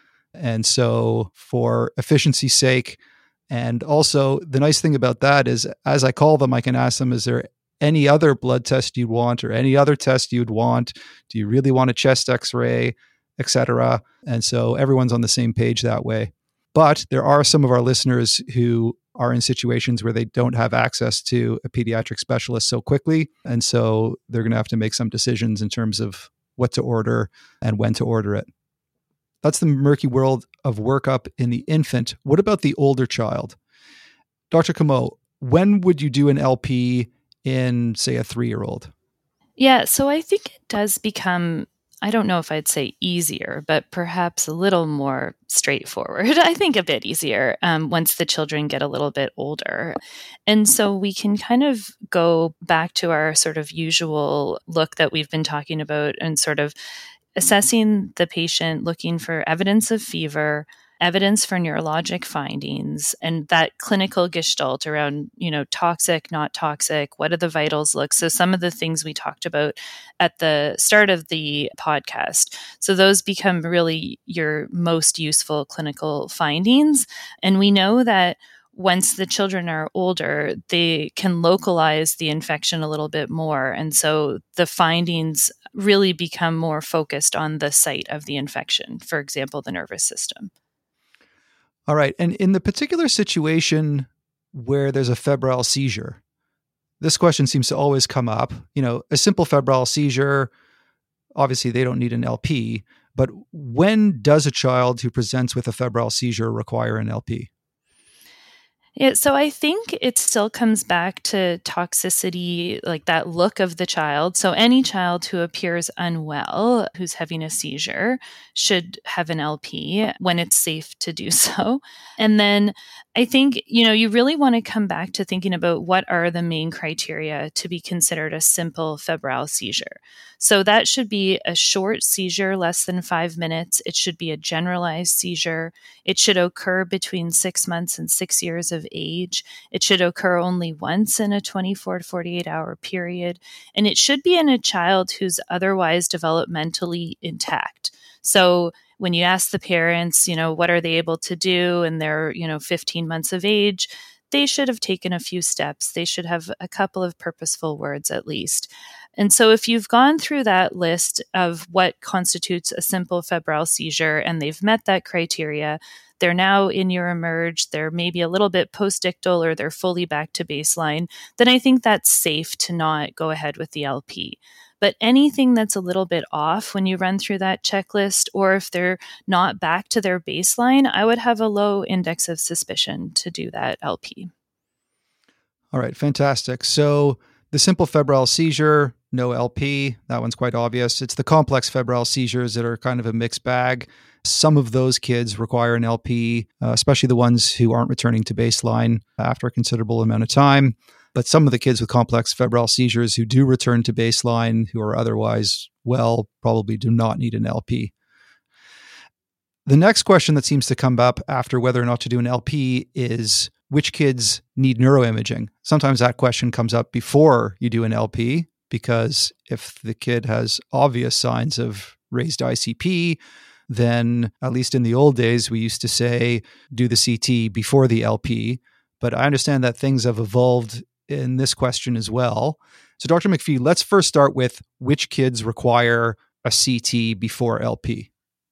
And so for efficiency's sake, and also the nice thing about that is as I call them, I can ask them, is there any other blood test you'd want or any other test you'd want? Do you really want a chest x-ray, etc.? And so everyone's on the same page that way. But there are some of our listeners who are in situations where they don't have access to a pediatric specialist so quickly. And so they're going to have to make some decisions in terms of what to order and when to order it. That's the murky world of workup in the infant. What about the older child? Dr. Comeau, when would you do an LP in, say, a 3-year-old? Yeah, so I think it does become, I don't know if I'd say easier, but perhaps a little more straightforward. I think a bit easier once the children get a little bit older. And so we can kind of go back to our sort of usual look that we've been talking about and sort of assessing the patient, looking for evidence of fever, evidence for neurologic findings, and that clinical gestalt around, toxic, not toxic, what do the vitals look? So some of the things we talked about at the start of the podcast. So those become really your most useful clinical findings. And we know that once the children are older, they can localize the infection a little bit more. And so the findings really become more focused on the site of the infection, for example, the nervous system. All right. And in the particular situation where there's a febrile seizure, this question seems to always come up. A simple febrile seizure, obviously they don't need an LP, but when does a child who presents with a febrile seizure require an LP? Yeah, so I think it still comes back to toxicity, like that look of the child. So any child who appears unwell, who's having a seizure, should have an LP when it's safe to do so. And then I think, you really want to come back to thinking about what are the main criteria to be considered a simple febrile seizure. So that should be a short seizure, less than 5 minutes. It should be a generalized seizure. It should occur between 6 months and 6 years of age. It should occur only once in a 24 to 48 hour period. And it should be in a child who's otherwise developmentally intact. So when you ask the parents, what are they able to do and they're, 15 months of age, they should have taken a few steps. They should have a couple of purposeful words at least. And so if you've gone through that list of what constitutes a simple febrile seizure and they've met that criteria, they're now in your emerge, they're maybe a little bit postictal or they're fully back to baseline, then I think that's safe to not go ahead with the LP. But anything that's a little bit off when you run through that checklist, or if they're not back to their baseline, I would have a low index of suspicion to do that LP. All right, fantastic. So the simple febrile seizure, no LP, that one's quite obvious. It's the complex febrile seizures that are kind of a mixed bag. Some of those kids require an LP, especially the ones who aren't returning to baseline after a considerable amount of time. But some of the kids with complex febrile seizures who do return to baseline, who are otherwise well, probably do not need an LP. The next question that seems to come up after whether or not to do an LP is which kids need neuroimaging. Sometimes that question comes up before you do an LP, because if the kid has obvious signs of raised ICP, then at least in the old days, we used to say, do the CT before the LP. But I understand that things have evolved in this question as well. So Dr. McPhee, let's first start with which kids require a CT before LP.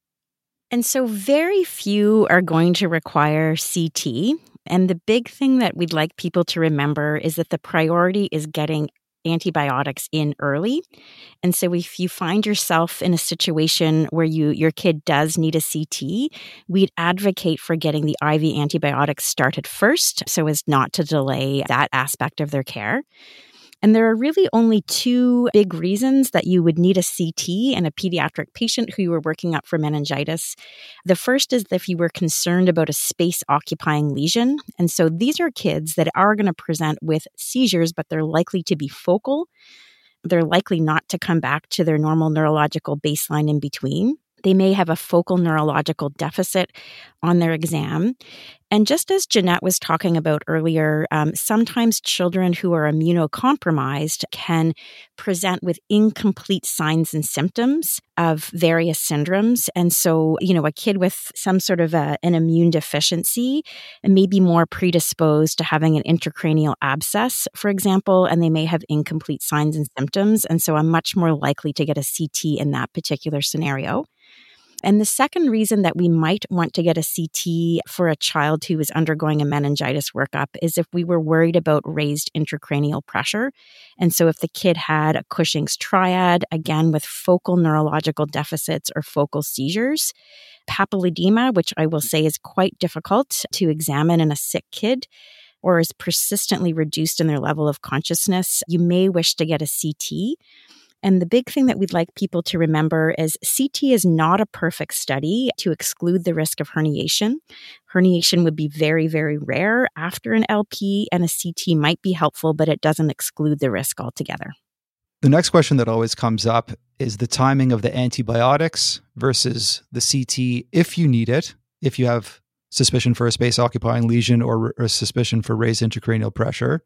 And so very few are going to require CT. And the big thing that we'd like people to remember is that the priority is getting antibiotics in early. And so if you find yourself in a situation where your kid does need a CT, we'd advocate for getting the IV antibiotics started first so as not to delay that aspect of their care. And there are really only two big reasons that you would need a CT in a pediatric patient who you were working up for meningitis. The first is if you were concerned about a space-occupying lesion. And so these are kids that are going to present with seizures, but they're likely to be focal. They're likely not to come back to their normal neurological baseline in between. They may have a focal neurological deficit on their exam. And just as Jeanette was talking about earlier, sometimes children who are immunocompromised can present with incomplete signs and symptoms of various syndromes. And so, a kid with some sort of an immune deficiency may be more predisposed to having an intracranial abscess, for example, and they may have incomplete signs and symptoms. And so I'm much more likely to get a CT in that particular scenario. And the second reason that we might want to get a CT for a child who is undergoing a meningitis workup is if we were worried about raised intracranial pressure. And so if the kid had a Cushing's triad, again with focal neurological deficits or focal seizures, papilledema, which I will say is quite difficult to examine in a sick kid, or is persistently reduced in their level of consciousness, you may wish to get a CT. And the big thing that we'd like people to remember is CT is not a perfect study to exclude the risk of herniation. Herniation would be very, very rare after an LP, and a CT might be helpful, but it doesn't exclude the risk altogether. The next question that always comes up is the timing of the antibiotics versus the CT if you need it, if you have suspicion for a space-occupying lesion or a suspicion for raised intracranial pressure.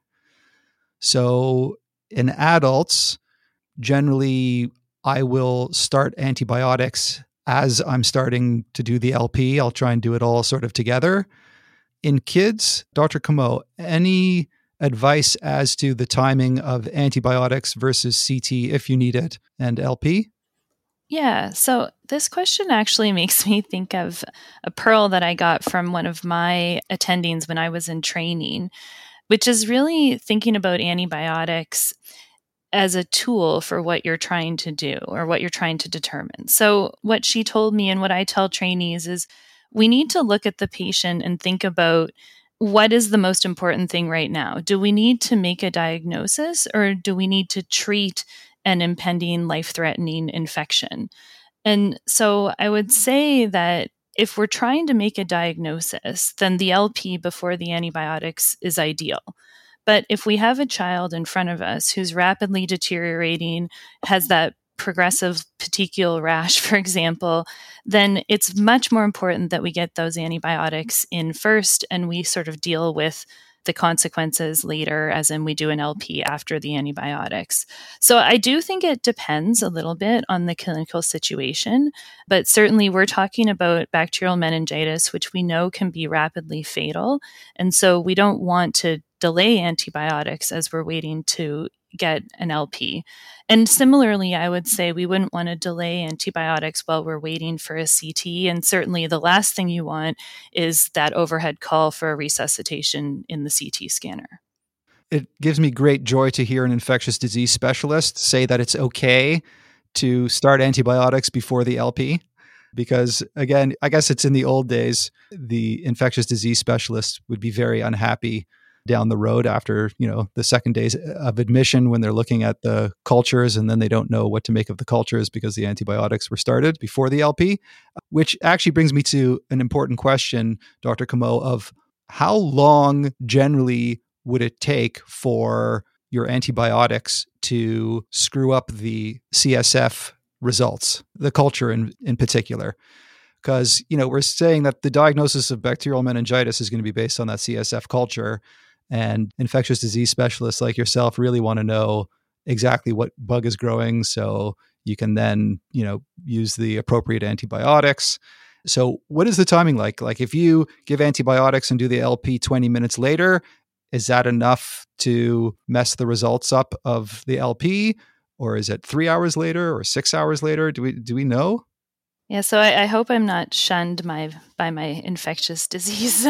So in adults, generally, I will start antibiotics as I'm starting to do the LP. I'll try and do it all sort of together. In kids, Dr. Comeau, any advice as to the timing of antibiotics versus CT if you need it and LP? Yeah, so this question actually makes me think of a pearl that I got from one of my attendings when I was in training, which is really thinking about antibiotics as a tool for what you're trying to do or what you're trying to determine. So what she told me and what I tell trainees is we need to look at the patient and think about what is the most important thing right now. Do we need to make a diagnosis or do we need to treat an impending life-threatening infection? And so I would say that if we're trying to make a diagnosis, then the LP before the antibiotics is ideal. But if we have a child in front of us who's rapidly deteriorating, has that progressive petechial rash, for example, then it's much more important that we get those antibiotics in first and we sort of deal with the consequences later, as in we do an LP after the antibiotics. So I do think it depends a little bit on the clinical situation, but certainly we're talking about bacterial meningitis, which we know can be rapidly fatal. And so we don't want to delay antibiotics as we're waiting to get an LP. And similarly, I would say we wouldn't want to delay antibiotics while we're waiting for a CT. And certainly the last thing you want is that overhead call for a resuscitation in the CT scanner. It gives me great joy to hear an infectious disease specialist say that it's okay to start antibiotics before the LP. Because again, I guess it's in the old days, the infectious disease specialist would be very unhappy down the road after, the second days of admission when they're looking at the cultures and then they don't know what to make of the cultures because the antibiotics were started before the LP, which actually brings me to an important question, Dr. Comeau, of how long generally would it take for your antibiotics to screw up the CSF results, the culture in particular? Because, we're saying that the diagnosis of bacterial meningitis is going to be based on that CSF culture. And infectious disease specialists like yourself really want to know exactly what bug is growing so you can then, use the appropriate antibiotics. So what is the timing like? Like if you give antibiotics and do the LP 20 minutes later, is that enough to mess the results up of the LP? Or is it 3 hours later or 6 hours later? Do we know? Yeah, so I hope I'm not shunned by my infectious disease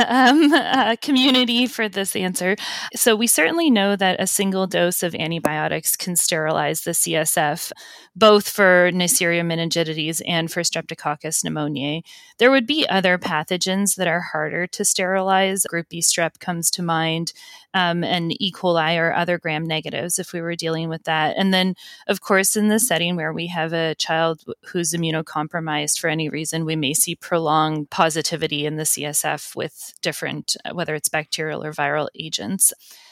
community for this answer. So we certainly know that a single dose of antibiotics can sterilize the CSF, both for Neisseria meningitidis and for Streptococcus pneumoniae. There would be other pathogens that are harder to sterilize. Group B strep comes to mind, and E. coli or other gram-negatives if we were dealing with that. And then, of course, in the setting where we have a child who's immunocompromised for any reason, we may see prolonged positivity in the CSF with different, whether it's bacterial or viral agents.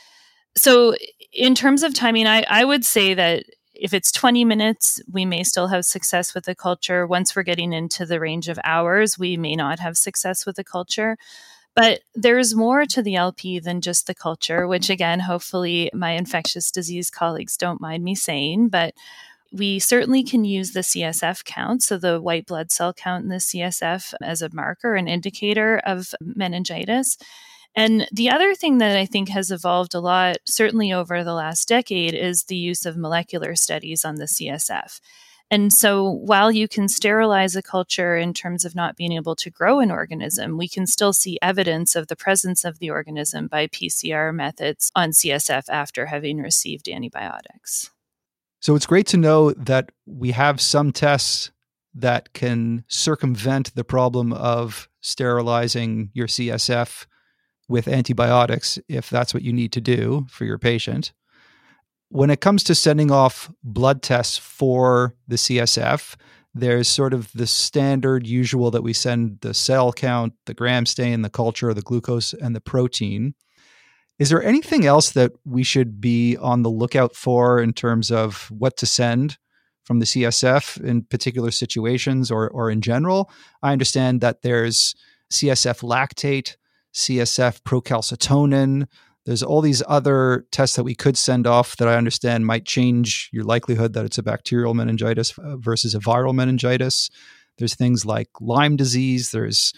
So in terms of timing, I would say that if it's 20 minutes, we may still have success with the culture. Once we're getting into the range of hours, we may not have success with the culture. But there's more to the LP than just the culture, which again, hopefully my infectious disease colleagues don't mind me saying, but we certainly can use the CSF count, so the white blood cell count in the CSF as a marker, an indicator of meningitis. And the other thing that I think has evolved a lot, certainly over the last decade, is the use of molecular studies on the CSF. And so while you can sterilize a culture in terms of not being able to grow an organism, we can still see evidence of the presence of the organism by PCR methods on CSF after having received antibiotics. So it's great to know that we have some tests that can circumvent the problem of sterilizing your CSF with antibiotics if that's what you need to do for your patient. When it comes to sending off blood tests for the CSF, there's sort of the standard usual that we send the cell count, the gram stain, the culture, the glucose, and the protein. Is there anything else that we should be on the lookout for in terms of what to send from the CSF in particular situations or in general? I understand that there's CSF lactate, CSF procalcitonin. There's all these other tests that we could send off that I understand might change your likelihood that it's a bacterial meningitis versus a viral meningitis. There's things like Lyme disease. There's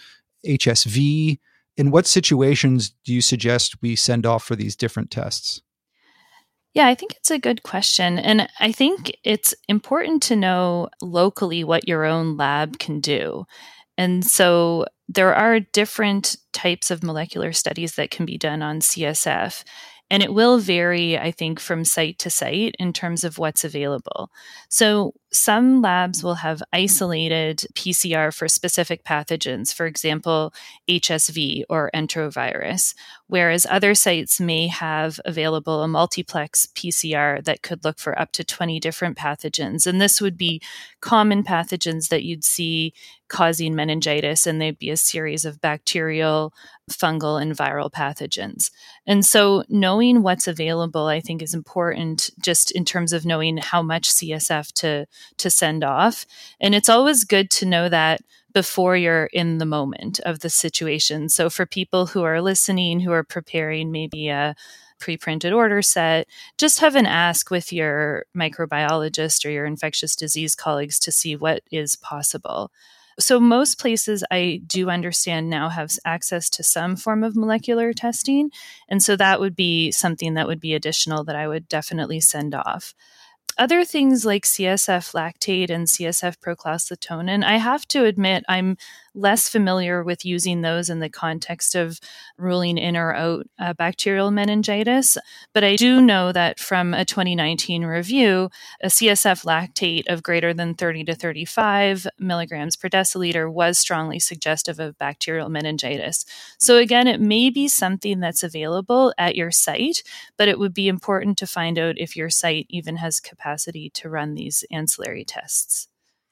HSV. In what situations do you suggest we send off for these different tests? Yeah, I think it's a good question. And I think it's important to know locally what your own lab can do. And so there are different types of molecular studies that can be done on CSF. And it will vary, I think, from site to site in terms of what's available. So some labs will have isolated PCR for specific pathogens, for example, HSV or enterovirus, whereas other sites may have available a multiplex PCR that could look for up to 20 different pathogens. And this would be common pathogens that you'd see causing meningitis, and they'd be a series of bacterial, fungal, and viral pathogens. And so knowing what's available, I think, is important just in terms of knowing how much CSF to send off. And it's always good to know that before you're in the moment of the situation. So for people who are listening, who are preparing maybe a pre-printed order set, just have an ask with your microbiologist or your infectious disease colleagues to see what is possible. So most places I do understand now have access to some form of molecular testing. And so that would be something that would be additional that I would definitely send off. Other things like CSF lactate and CSF procalcitonin, I have to admit I'm less familiar with using those in the context of ruling in or out bacterial meningitis. But I do know that from a 2019 review, a CSF lactate of greater than 30 to 35 milligrams per deciliter was strongly suggestive of bacterial meningitis. So again, it may be something that's available at your site, but it would be important to find out if your site even has capacity to run these ancillary tests.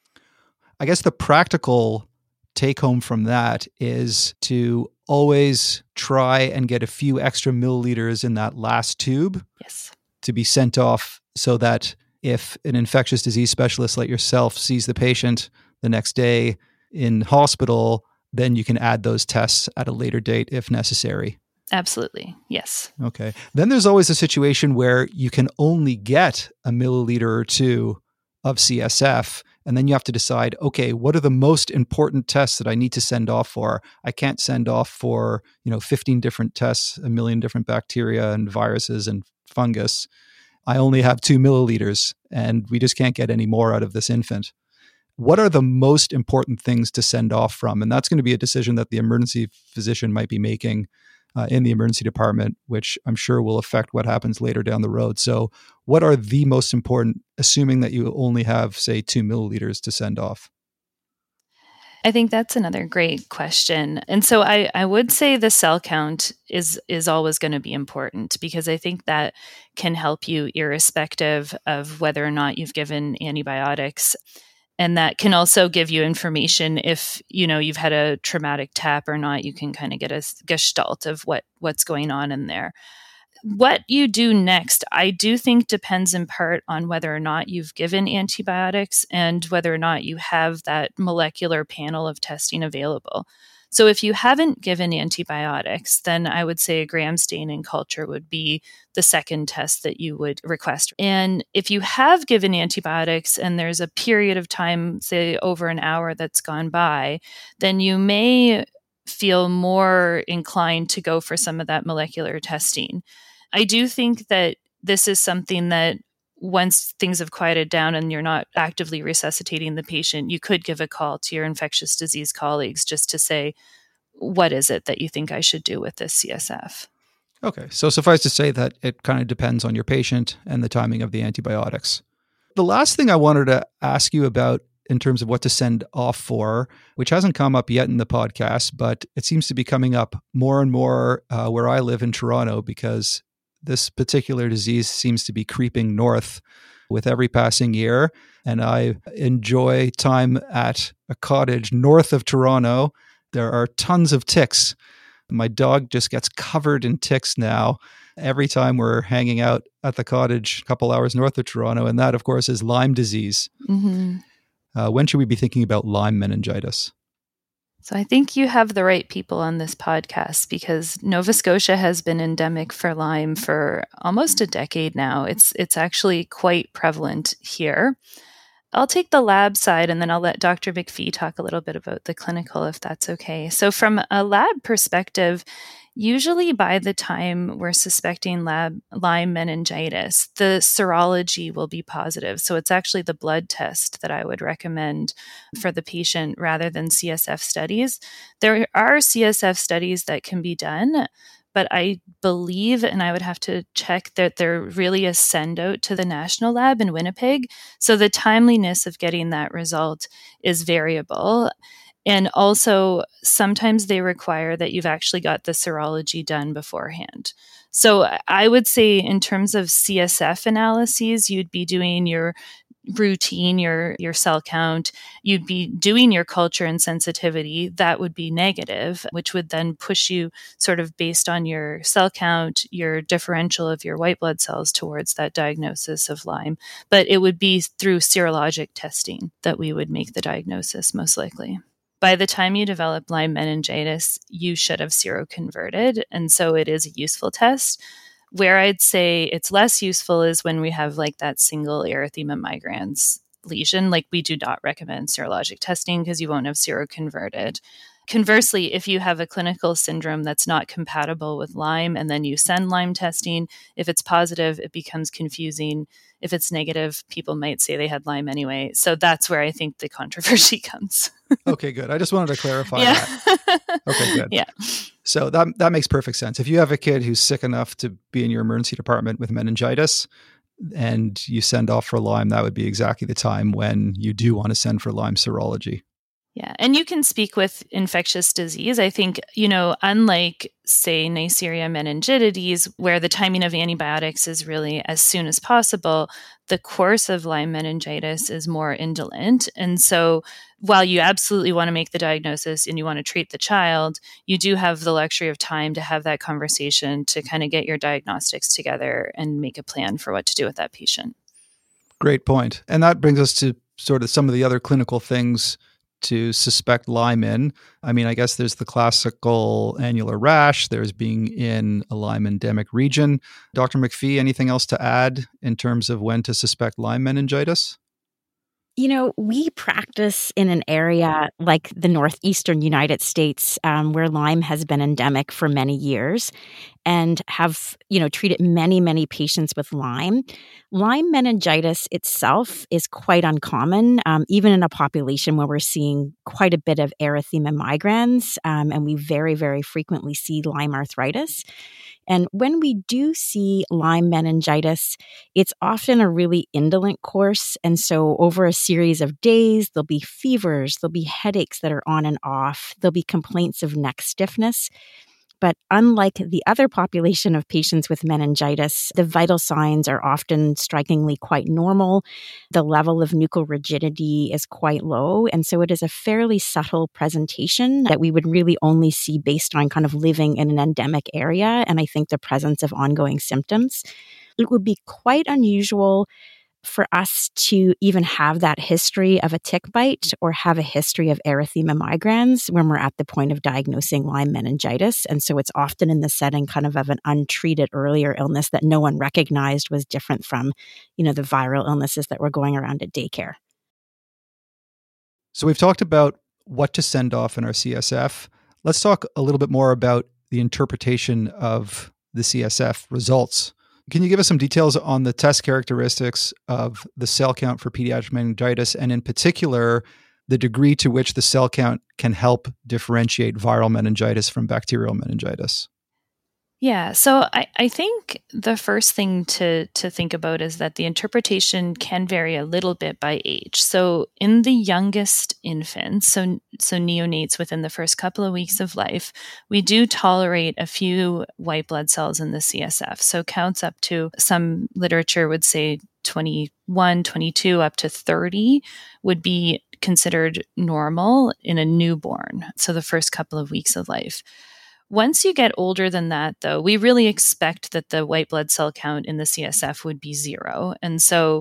I guess the practical take home from that is to always try and get a few extra milliliters in that last tube. Yes. To be sent off so that if an infectious disease specialist like yourself sees the patient the next day in hospital, then you can add those tests at a later date if necessary. Absolutely. Yes. Okay. Then there's always a situation where you can only get a milliliter or two of CSF. And then you have to decide, okay, what are the most important tests that I need to send off for? I can't send off for, 15 different tests, a million different bacteria and viruses and fungus. I only have 2 milliliters and we just can't get any more out of this infant. What are the most important things to send off from? And that's going to be a decision that the emergency physician might be making in the emergency department, which I'm sure will affect what happens later down the road. So what are the most important, assuming that you only have, say, 2 milliliters to send off? I think that's another great question. And so I would say the cell count is always going to be important, because I think that can help you irrespective of whether or not you've given antibiotics. And that can also give you information if, you've had a traumatic tap or not. You can kind of get a gestalt of what's going on in there. What you do next, I do think, depends in part on whether or not you've given antibiotics and whether or not you have that molecular panel of testing available. So if you haven't given antibiotics, then I would say a gram stain and culture would be the second test that you would request. And if you have given antibiotics and there's a period of time, say over an hour that's gone by, then you may feel more inclined to go for some of that molecular testing. I do think that this is something that once things have quieted down and you're not actively resuscitating the patient, you could give a call to your infectious disease colleagues just to say, what is it that you think I should do with this CSF? Okay. So suffice to say that it kind of depends on your patient and the timing of the antibiotics. The last thing I wanted to ask you about in terms of what to send off for, which hasn't come up yet in the podcast, but it seems to be coming up more and more where I live in Toronto, because this particular disease seems to be creeping north with every passing year. And I enjoy time at a cottage north of Toronto. There are tons of ticks. My dog just gets covered in ticks now every time we're hanging out at the cottage a couple hours north of Toronto. And that, of course, is Lyme disease. Mm-hmm. When should we be thinking about Lyme meningitis? So I think you have the right people on this podcast because Nova Scotia has been endemic for Lyme for almost a decade now. It's actually quite prevalent here. I'll take the lab side and then I'll let Dr. McPhee talk a little bit about the clinical, if that's okay. So from a lab perspective, usually by the time we're suspecting Lyme meningitis, the serology will be positive. So it's actually the blood test that I would recommend for the patient rather than CSF studies. There are CSF studies that can be done, but I believe, and I would have to check, that they're really a send out to the national lab in Winnipeg. So the timeliness of getting that result is variable. And also, sometimes they require that you've actually got the serology done beforehand. So I would say in terms of CSF analyses, you'd be doing your routine, your cell count, you'd be doing your culture and sensitivity. That would be negative, which would then push you sort of based on your cell count, your differential of your white blood cells towards that diagnosis of Lyme. But it would be through serologic testing that we would make the diagnosis most likely. By the time you develop Lyme meningitis, you should have seroconverted. And so it is a useful test. Where I'd say it's less useful is when we have like that single erythema migrans lesion. Like we do not recommend serologic testing because you won't have seroconverted. Conversely, if you have a clinical syndrome that's not compatible with Lyme and then you send Lyme testing, if it's positive, it becomes confusing. If it's negative, people might say they had Lyme anyway. So that's where I think the controversy comes. Okay, good. I just wanted to clarify that. Okay, good. Yeah. So that makes perfect sense. If you have a kid who's sick enough to be in your emergency department with meningitis and you send off for Lyme, that would be exactly the time when you do want to send for Lyme serology. Yeah. And you can speak with infectious disease. I think, unlike, say, Neisseria meningitidis, where the timing of antibiotics is really as soon as possible, the course of Lyme meningitis is more indolent. And so while you absolutely want to make the diagnosis and you want to treat the child, you do have the luxury of time to have that conversation to kind of get your diagnostics together and make a plan for what to do with that patient. Great point. And that brings us to sort of some of the other clinical things to suspect Lyme in. I mean, I guess there's the classical annular rash. There's being in a Lyme endemic region. Dr. McPhee, anything else to add in terms of when to suspect Lyme meningitis? We practice in an area like the northeastern United States where Lyme has been endemic for many years and have, treated many, many patients with Lyme. Lyme meningitis itself is quite uncommon, even in a population where we're seeing quite a bit of erythema migrans, and we very, very frequently see Lyme arthritis. And when we do see Lyme meningitis, it's often a really indolent course. And so over a series of days, there'll be fevers, there'll be headaches that are on and off, there'll be complaints of neck stiffness. But unlike the other population of patients with meningitis, the vital signs are often strikingly quite normal. The level of nuchal rigidity is quite low. And so it is a fairly subtle presentation that we would really only see based on kind of living in an endemic area. And I think the presence of ongoing symptoms. It would be quite unusual for us to even have that history of a tick bite or have a history of erythema migrans when we're at the point of diagnosing Lyme meningitis. And so it's often in the setting kind of an untreated earlier illness that no one recognized was different from, the viral illnesses that were going around at daycare. So we've talked about what to send off in our CSF. Let's talk a little bit more about the interpretation of the CSF results. Can you give us some details on the test characteristics of the cell count for pediatric meningitis, and in particular, the degree to which the cell count can help differentiate viral meningitis from bacterial meningitis? Yeah, so I think the first thing to think about is that the interpretation can vary a little bit by age. So in the youngest infants, so neonates within the first couple of weeks of life, we do tolerate a few white blood cells in the CSF. So counts up to, some literature would say 21, 22, up to 30 would be considered normal in a newborn. So the first couple of weeks of life. Once you get older than that, though, we really expect that the white blood cell count in the CSF would be 0. And so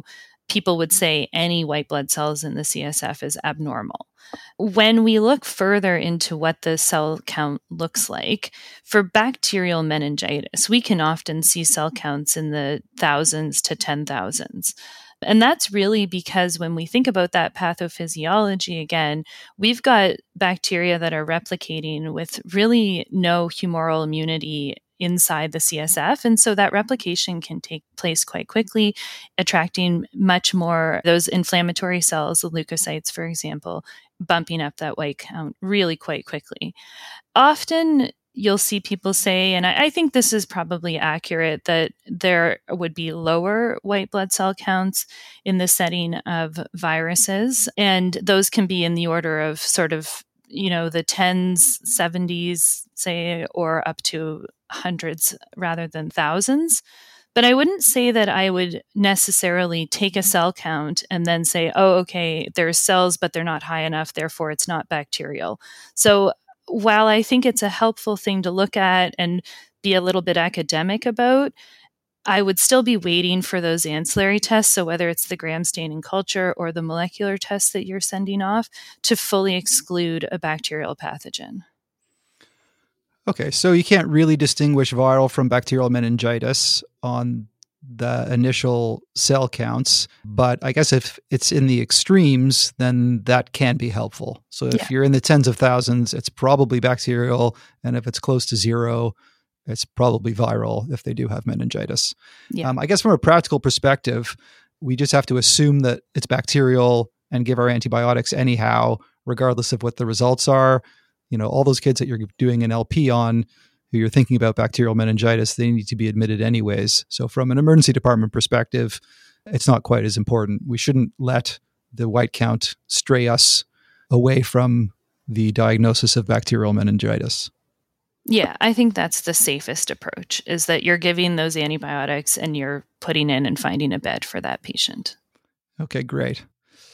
people would say any white blood cells in the CSF is abnormal. When we look further into what the cell count looks like, for bacterial meningitis, we can often see cell counts in the thousands to 10,000s. And that's really because when we think about that pathophysiology again, we've got bacteria that are replicating with really no humoral immunity inside the CSF. And so that replication can take place quite quickly, attracting much more those inflammatory cells, the leukocytes, for example, bumping up that white count really quite quickly. Often you'll see people say, and I think this is probably accurate, that there would be lower white blood cell counts in the setting of viruses. And those can be in the order of sort of, the 10s, 70s, say, or up to hundreds rather than thousands. But I wouldn't say that I would necessarily take a cell count and then say, oh, okay, there's cells, but they're not high enough, therefore it's not bacterial. So while I think it's a helpful thing to look at and be a little bit academic about, I would still be waiting for those ancillary tests. So whether it's the gram staining culture or the molecular tests that you're sending off to fully exclude a bacterial pathogen. Okay, so you can't really distinguish viral from bacterial meningitis on the initial cell counts, but I guess if it's in the extremes, then that can be helpful. So if you're in the tens of thousands, it's probably bacterial, and if it's close to zero, it's probably viral if they do have meningitis. Yeah. I guess from a practical perspective, we just have to assume that it's bacterial and give our antibiotics anyhow, regardless of what the results are. All those kids that you're doing an LP on, who you're thinking about bacterial meningitis, they need to be admitted anyways. So from an emergency department perspective, it's not quite as important. We shouldn't let the white count stray us away from the diagnosis of bacterial meningitis. Yeah, I think that's the safest approach, is that you're giving those antibiotics and you're putting in and finding a bed for that patient. Okay, great.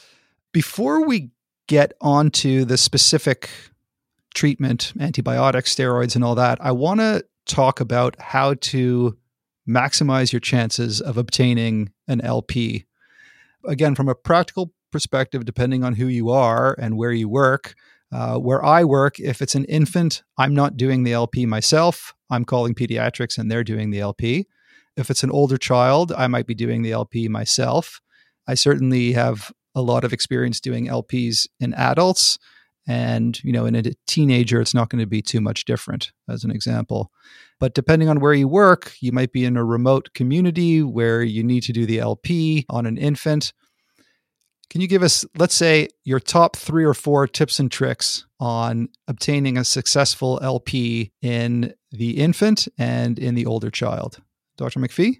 Before we get onto the specific treatment, antibiotics, steroids, and all that, I want to talk about how to maximize your chances of obtaining an LP. Again, from a practical perspective, depending on who you are and where you work, where I work, if it's an infant, I'm not doing the LP myself. I'm calling pediatrics and they're doing the LP. If it's an older child, I might be doing the LP myself. I certainly have a lot of experience doing LPs in adults. And, in a teenager, it's not going to be too much different, as an example. But depending on where you work, you might be in a remote community where you need to do the LP on an infant. Can you give us, let's say, your top 3 or 4 tips and tricks on obtaining a successful LP in the infant and in the older child? Dr. McPhee?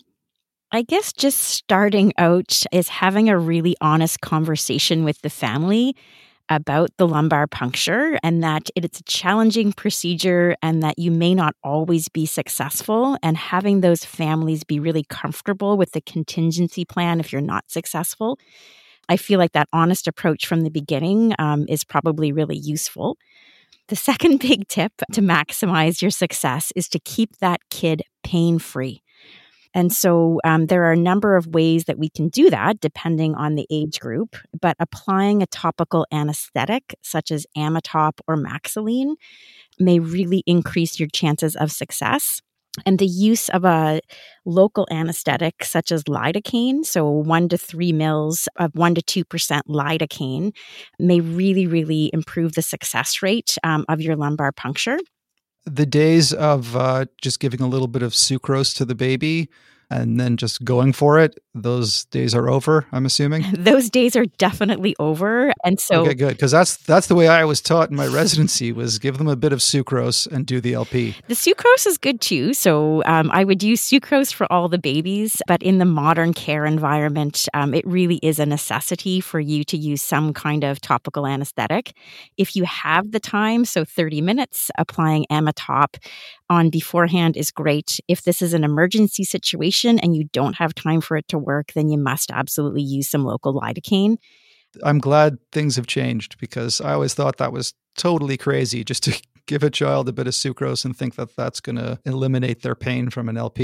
I guess just starting out is having a really honest conversation with the family about the lumbar puncture, and that it's a challenging procedure and that you may not always be successful, and having those families be really comfortable with the contingency plan if you're not successful. I feel like that honest approach from the beginning is probably really useful. The second big tip to maximize your success is to keep that kid pain-free. And so there are a number of ways that we can do that depending on the age group, but applying a topical anesthetic such as Amatop or Maxilene may really increase your chances of success. And the use of a local anesthetic such as lidocaine, so 1 to 3 mils of 1 to 2% lidocaine, may really, really improve the success rate of your lumbar puncture. The days of just giving a little bit of sucrose to the baby and then just going for it, those days are over, I'm assuming? Those days are definitely over. And so, okay, good. Because that's the way I was taught in my residency, was give them a bit of sucrose and do the LP. The sucrose is good too. So I would use sucrose for all the babies, but in the modern care environment, it really is a necessity for you to use some kind of topical anesthetic. If you have the time, so 30 minutes, applying Amatop on beforehand is great. If this is an emergency situation and you don't have time for it to work, then you must absolutely use some local lidocaine. I'm glad things have changed, because I always thought that was totally crazy, just to give a child a bit of sucrose and think that that's going to eliminate their pain from an LP.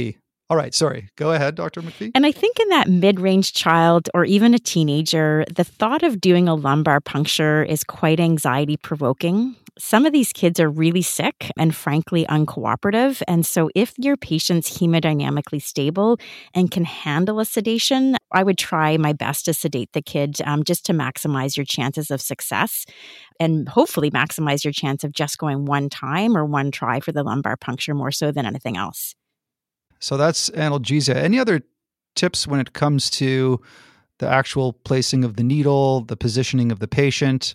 All right, sorry. Go ahead, Dr. McPhee. And I think in that mid-range child or even a teenager, the thought of doing a lumbar puncture is quite anxiety-provoking. Some of these kids are really sick and frankly uncooperative. And so if your patient's hemodynamically stable and can handle a sedation, I would try my best to sedate the kid just to maximize your chances of success and hopefully maximize your chance of just going one time or one try for the lumbar puncture more so than anything else. So that's analgesia. Any other tips when it comes to the actual placing of the needle, the positioning of the patient?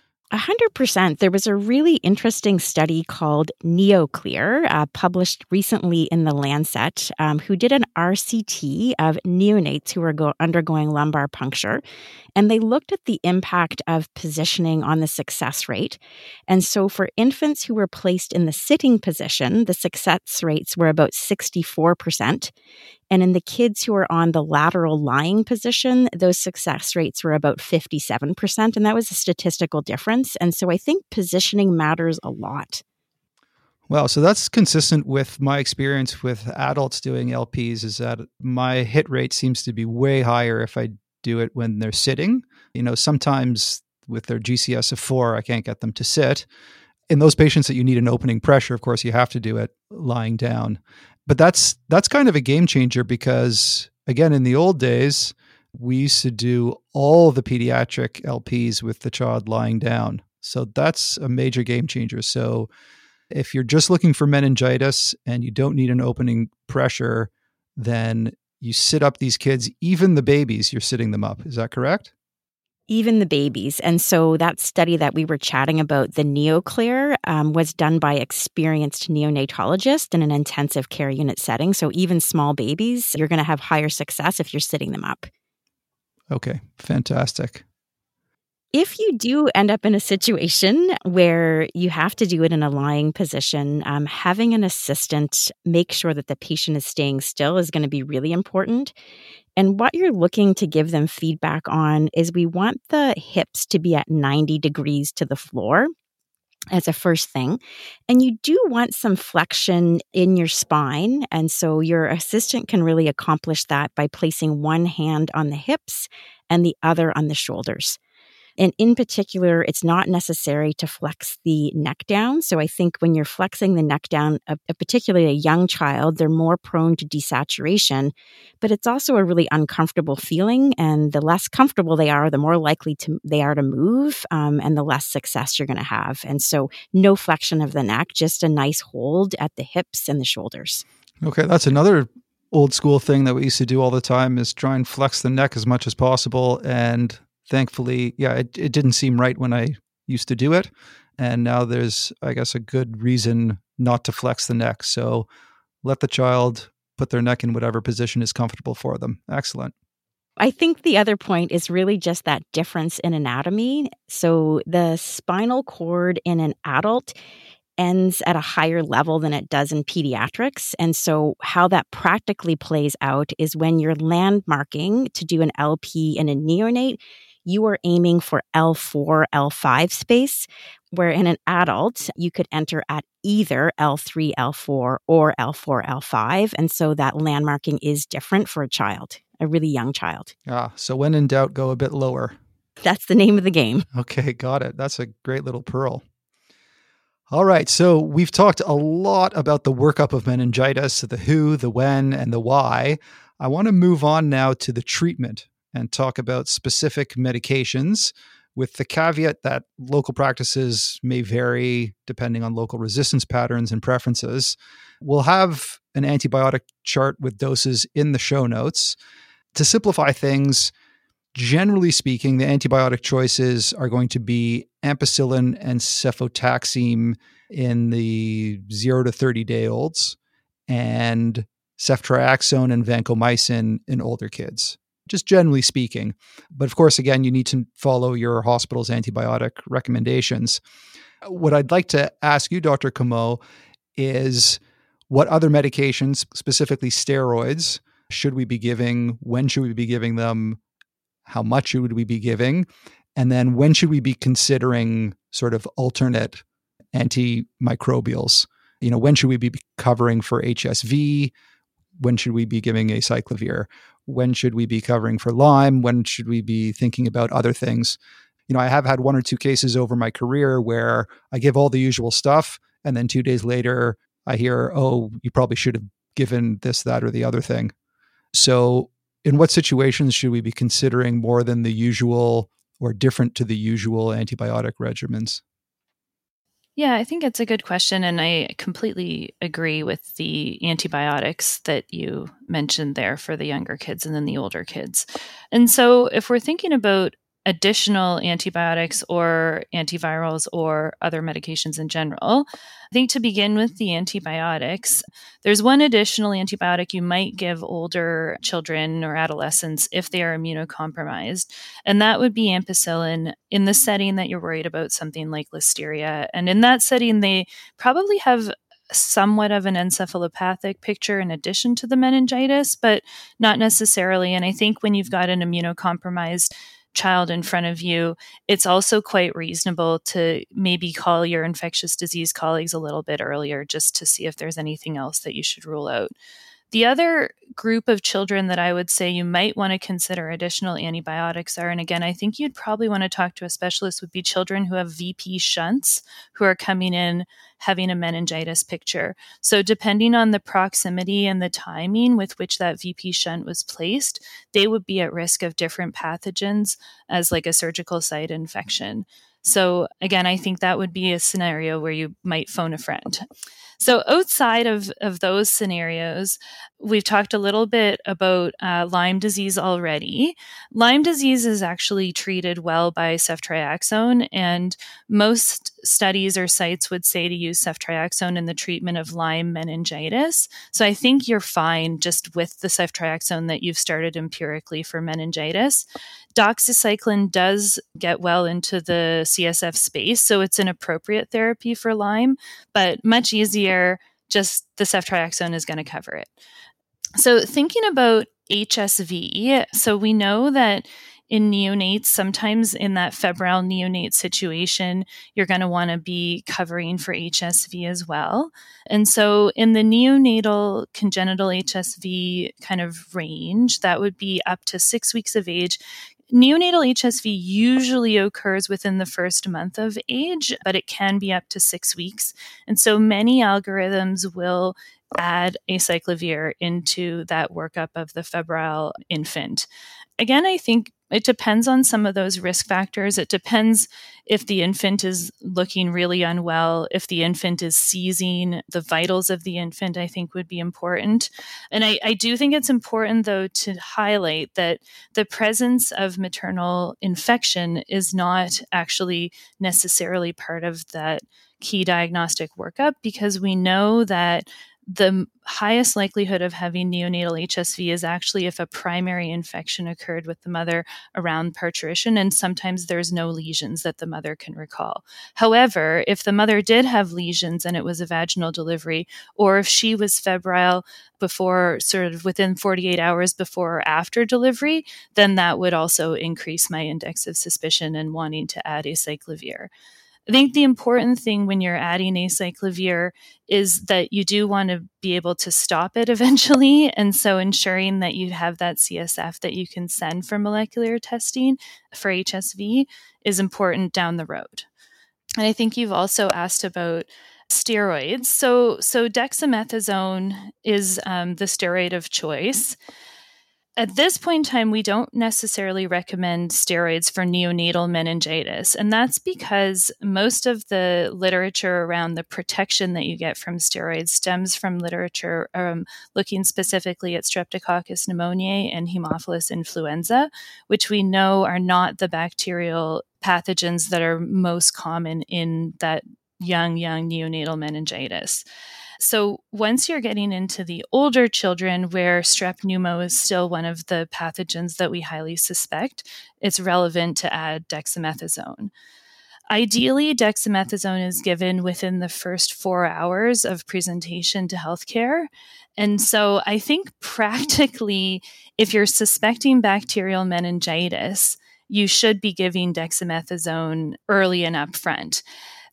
100%. There was a really interesting study called NeoClear, published recently in The Lancet, who did an RCT of neonates who were undergoing lumbar puncture. And they looked at the impact of positioning on the success rate. And so for infants who were placed in the sitting position, the success rates were about 64%. And in the kids who were on the lateral lying position, those success rates were about 57%. And that was a statistical difference. And so I think positioning matters a lot. Well, so that's consistent with my experience with adults doing LPs, is that my hit rate seems to be way higher if I do it when they're sitting. Sometimes with their GCS of 4, I can't get them to sit. In those patients that you need an opening pressure, of course, you have to do it lying down. But that's kind of a game changer because, again, in the old days, we used to do all the pediatric LPs with the child lying down. So that's a major game changer. So if you're just looking for meningitis and you don't need an opening pressure, then you sit up these kids, even the babies, you're sitting them up. Is that correct? Even the babies. And so that study that we were chatting about, the NeoClear, was done by experienced neonatologists in an intensive care unit setting. So even small babies, you're going to have higher success if you're sitting them up. Okay, fantastic. If you do end up in a situation where you have to do it in a lying position, having an assistant make sure that the patient is staying still is going to be really important. And what you're looking to give them feedback on is we want the hips to be at 90 degrees to the floor as a first thing. And you do want some flexion in your spine. And so your assistant can really accomplish that by placing one hand on the hips and the other on the shoulders. And in particular, it's not necessary to flex the neck down. So I think when you're flexing the neck down, particularly a young child, they're more prone to desaturation, but it's also a really uncomfortable feeling. And the less comfortable they are, the more likely they are to move, and the less success you're going to have. And so no flexion of the neck, just a nice hold at the hips and the shoulders. Okay, that's another old school thing that we used to do all the time, is try and flex the neck as much as possible. And thankfully, it didn't seem right when I used to do it. And now there's, I guess, a good reason not to flex the neck. So let the child put their neck in whatever position is comfortable for them. Excellent. I think the other point is really just that difference in anatomy. So the spinal cord in an adult ends at a higher level than it does in pediatrics. And so how that practically plays out is when you're landmarking to do an LP in a neonate, you are aiming for L4, L5 space, where in an adult, you could enter at either L3, L4, or L4, L5. And so that landmarking is different for a child, a really young child. So when in doubt, go a bit lower. That's the name of the game. Okay, got it. That's a great little pearl. All right, so we've talked a lot about the workup of meningitis, the who, the when, and the why. I want to move on now to the treatment and talk about specific medications, with the caveat that local practices may vary depending on local resistance patterns and preferences. We'll have an antibiotic chart with doses in the show notes. To simplify things, generally speaking, the antibiotic choices are going to be ampicillin and cefotaxime in the 0 to 30-day-olds, and ceftriaxone and vancomycin in older kids, just generally speaking. But of course, again, you need to follow your hospital's antibiotic recommendations. What I'd like to ask you, Dr. Comeau, is what other medications, specifically steroids, should we be giving? When should we be giving them? How much should we be giving? And then when should we be considering sort of alternate antimicrobials? When should we be covering for HSV? when should we be giving acyclovir? When should we be covering for Lyme? When should we be thinking about other things? I have had 1 or 2 cases over my career where I give all the usual stuff, and then 2 days later I hear, oh, you probably should have given this, that, or the other thing. So in what situations should we be considering more than the usual or different to the usual antibiotic regimens? Yeah, I think it's a good question. And I completely agree with the antibiotics that you mentioned there for the younger kids and then the older kids. And so if we're thinking about additional antibiotics or antivirals or other medications in general, I think to begin with the antibiotics, there's one additional antibiotic you might give older children or adolescents if they are immunocompromised, and that would be ampicillin in the setting that you're worried about something like listeria. And in that setting, they probably have somewhat of an encephalopathic picture in addition to the meningitis, but not necessarily. And I think when you've got an immunocompromised child in front of you, it's also quite reasonable to maybe call your infectious disease colleagues a little bit earlier just to see if there's anything else that you should rule out. The other group of children that I would say you might want to consider additional antibiotics are, and again, I think you'd probably want to talk to a specialist, would be children who have VP shunts who are coming in having a meningitis picture. So depending on the proximity and the timing with which that VP shunt was placed, they would be at risk of different pathogens as like a surgical site infection. So again, I think that would be a scenario where you might phone a friend. So outside of those scenarios, we've talked a little bit about Lyme disease already. Lyme disease is actually treated well by ceftriaxone, and most studies or sites would say to use ceftriaxone in the treatment of Lyme meningitis. So I think you're fine just with the ceftriaxone that you've started empirically for meningitis. Doxycycline does get well into the CSF space, so it's an appropriate therapy for Lyme, but much easier, just the ceftriaxone is going to cover it. So thinking about HSV, so we know that in neonates, sometimes in that febrile neonate situation, you're going to want to be covering for HSV as well. And so in the neonatal congenital HSV kind of range, that would be up to 6 weeks of age. Neonatal HSV usually occurs within the first month of age, but it can be up to 6 weeks. And so many algorithms will add acyclovir into that workup of the febrile infant. Again, I think it depends on some of those risk factors. It depends if the infant is looking really unwell, if the infant is seizing, the vitals of the infant, I think would be important. And I do think it's important, though, to highlight that the presence of maternal infection is not actually necessarily part of that key diagnostic workup, because we know that the highest likelihood of having neonatal HSV is actually if a primary infection occurred with the mother around parturition, and sometimes there's no lesions that the mother can recall. However, if the mother did have lesions and it was a vaginal delivery, or if she was febrile before, sort of within 48 hours before or after delivery, then that would also increase my index of suspicion and wanting to add acyclovir. I think the important thing when you're adding acyclovir is that you do want to be able to stop it eventually. And so ensuring that you have that CSF that you can send for molecular testing for HSV is important down the road. And I think you've also asked about steroids. So dexamethasone is the steroid of choice. At this point in time, we don't necessarily recommend steroids for neonatal meningitis, and that's because most of the literature around the protection that you get from steroids stems from literature looking specifically at Streptococcus pneumoniae and Haemophilus influenza, which we know are not the bacterial pathogens that are most common in that young neonatal meningitis. So once you're getting into the older children where strep pneumo is still one of the pathogens that we highly suspect, it's relevant to add dexamethasone. Ideally, dexamethasone is given within the first 4 hours of presentation to healthcare. And so I think practically, if you're suspecting bacterial meningitis, you should be giving dexamethasone early and upfront.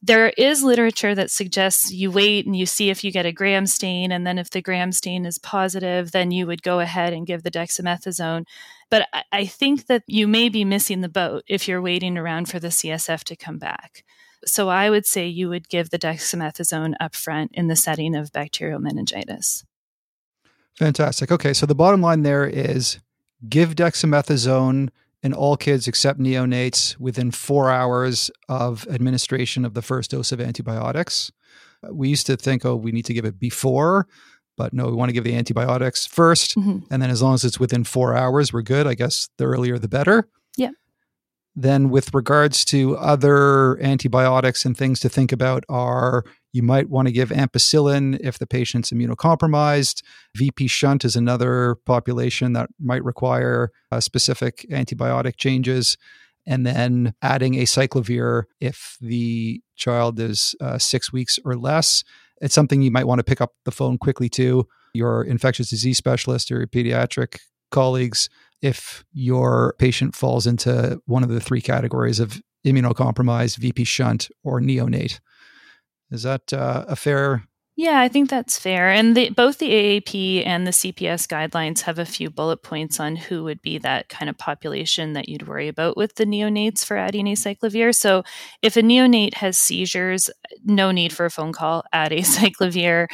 There is literature that suggests you wait and you see if you get a gram stain, and then if the gram stain is positive, then you would go ahead and give the dexamethasone. But I think that you may be missing the boat if you're waiting around for the CSF to come back. So I would say you would give the dexamethasone upfront in the setting of bacterial meningitis. Fantastic. Okay, so the bottom line there is give dexamethasone in all kids except neonates within 4 hours of administration of the first dose of antibiotics. We used to think, we need to give it before, but no, we want to give the antibiotics first. And then as long as it's within 4 hours, we're good. I guess the earlier, the better. Yeah. Then with regards to other antibiotics and things to think about are you might want to give ampicillin if the patient's immunocompromised. VP shunt is another population that might require specific antibiotic changes. And then adding acyclovir if the child is 6 weeks or less. It's something you might want to pick up the phone quickly to your infectious disease specialist or your pediatric colleagues if your patient falls into one of the 3 categories of immunocompromised, VP shunt, or neonate. Is that a fair? Yeah, I think that's fair. And both the AAP and the CPS guidelines have a few bullet points on who would be that kind of population that you'd worry about with the neonates for adding acyclovir. So if a neonate has seizures, no need for a phone call, add acyclovir.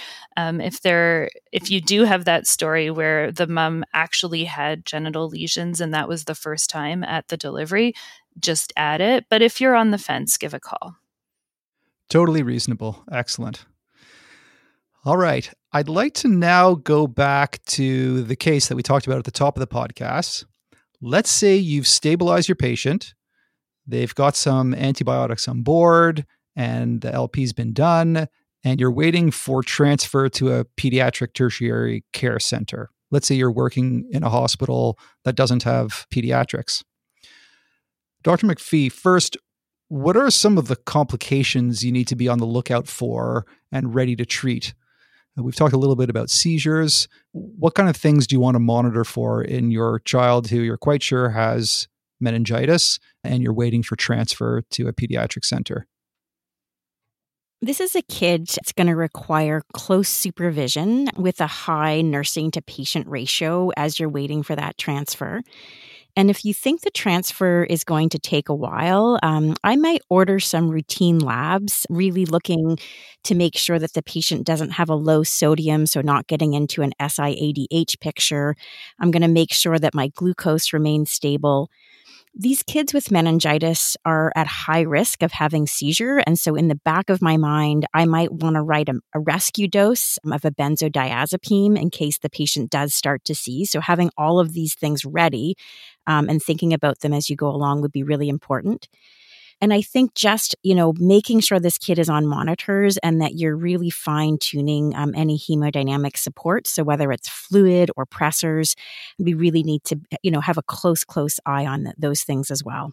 If you do have that story where the mom actually had genital lesions and that was the first time at the delivery, just add it. But if you're on the fence, give a call. Totally reasonable. Excellent. All right. I'd like to now go back to the case that we talked about at the top of the podcast. Let's say you've stabilized your patient. They've got some antibiotics on board and the LP's been done, and you're waiting for transfer to a pediatric tertiary care center. Let's say you're working in a hospital that doesn't have pediatrics. Dr. McPhee, first, what are some of the complications you need to be on the lookout for and ready to treat? We've talked a little bit about seizures. What kind of things do you want to monitor for in your child who you're quite sure has meningitis and you're waiting for transfer to a pediatric center? This is a kid that's going to require close supervision with a high nursing to patient ratio as you're waiting for that transfer. And if you think the transfer is going to take a while, I might order some routine labs, really looking to make sure that the patient doesn't have a low sodium, so not getting into an SIADH picture. I'm going to make sure that my glucose remains stable. These kids with meningitis are at high risk of having seizure. And so in the back of my mind, I might want to write a rescue dose of a benzodiazepine in case the patient does start to seize. So having all of these things ready and thinking about them as you go along would be really important. And I think just, making sure this kid is on monitors and that you're really fine-tuning any hemodynamic support. So whether it's fluid or pressors, we really need to, have a close eye on those things as well.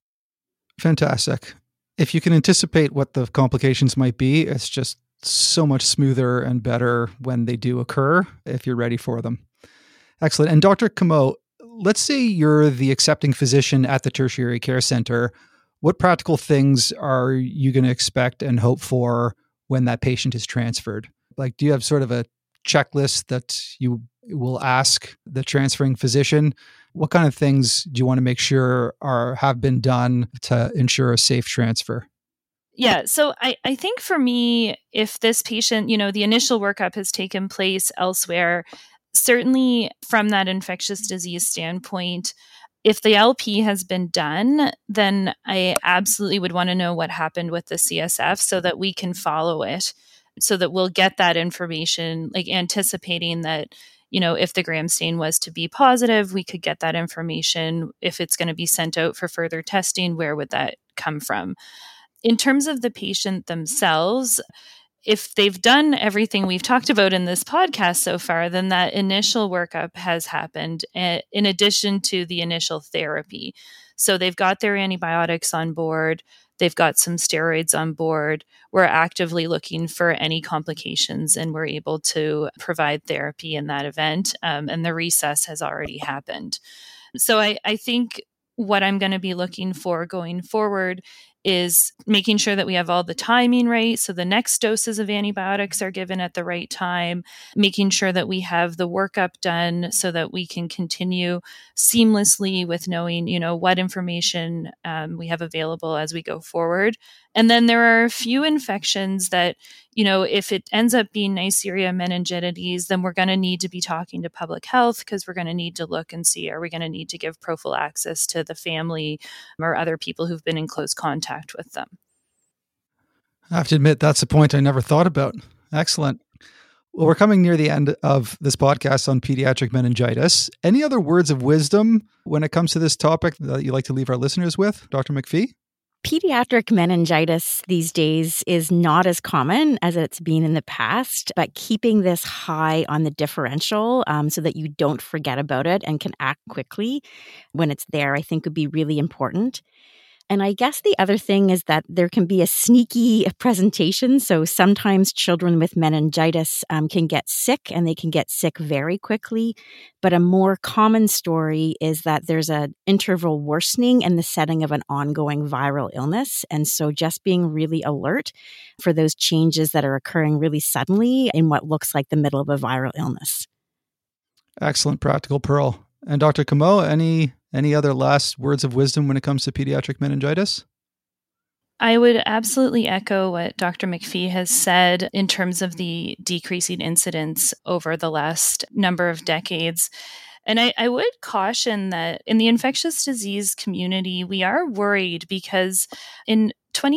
Fantastic. If you can anticipate what the complications might be, it's just so much smoother and better when they do occur if you're ready for them. Excellent. And Dr. Comeau, let's say you're the accepting physician at the tertiary care center. What practical things are you going to expect and hope for when that patient is transferred? Like, do you have sort of a checklist that you will ask the transferring physician? What kind of things do you want to make sure have been done to ensure a safe transfer? Yeah. So I think for me, if this patient, the initial workup has taken place elsewhere, certainly from that infectious disease standpoint, if the LP has been done, then I absolutely would want to know what happened with the CSF so that we can follow it, so that we'll get that information, like anticipating that, if the gram stain was to be positive, we could get that information. If it's going to be sent out for further testing, where would that come from? In terms of the patient themselves, if they've done everything we've talked about in this podcast so far, then that initial workup has happened in addition to the initial therapy. So they've got their antibiotics on board. They've got some steroids on board. We're actively looking for any complications, and we're able to provide therapy in that event. And the recess has already happened. So I think what I'm going to be looking for going forward is making sure that we have all the timing right. So the next doses of antibiotics are given at the right time, making sure that we have the workup done so that we can continue seamlessly with knowing, what information we have available as we go forward. And then there are a few infections that, if it ends up being Neisseria meningitidis, then we're going to need to be talking to public health because we're going to need to look and see, are we going to need to give prophylaxis to the family or other people who've been in close contact with them? I have to admit, that's a point I never thought about. Excellent. Well, we're coming near the end of this podcast on pediatric meningitis. Any other words of wisdom when it comes to this topic that you'd like to leave our listeners with, Dr. McPhee? Pediatric meningitis these days is not as common as it's been in the past, but keeping this high on the differential so that you don't forget about it and can act quickly when it's there, I think would be really important. And I guess the other thing is that there can be a sneaky presentation. So sometimes children with meningitis can get sick, and they can get sick very quickly. But a more common story is that there's an interval worsening in the setting of an ongoing viral illness. And so just being really alert for those changes that are occurring really suddenly in what looks like the middle of a viral illness. Excellent practical pearl. And Dr. Comeau, any other last words of wisdom when it comes to pediatric meningitis? I would absolutely echo what Dr. McPhee has said in terms of the decreasing incidence over the last number of decades. And I would caution that in the infectious disease community, we are worried because in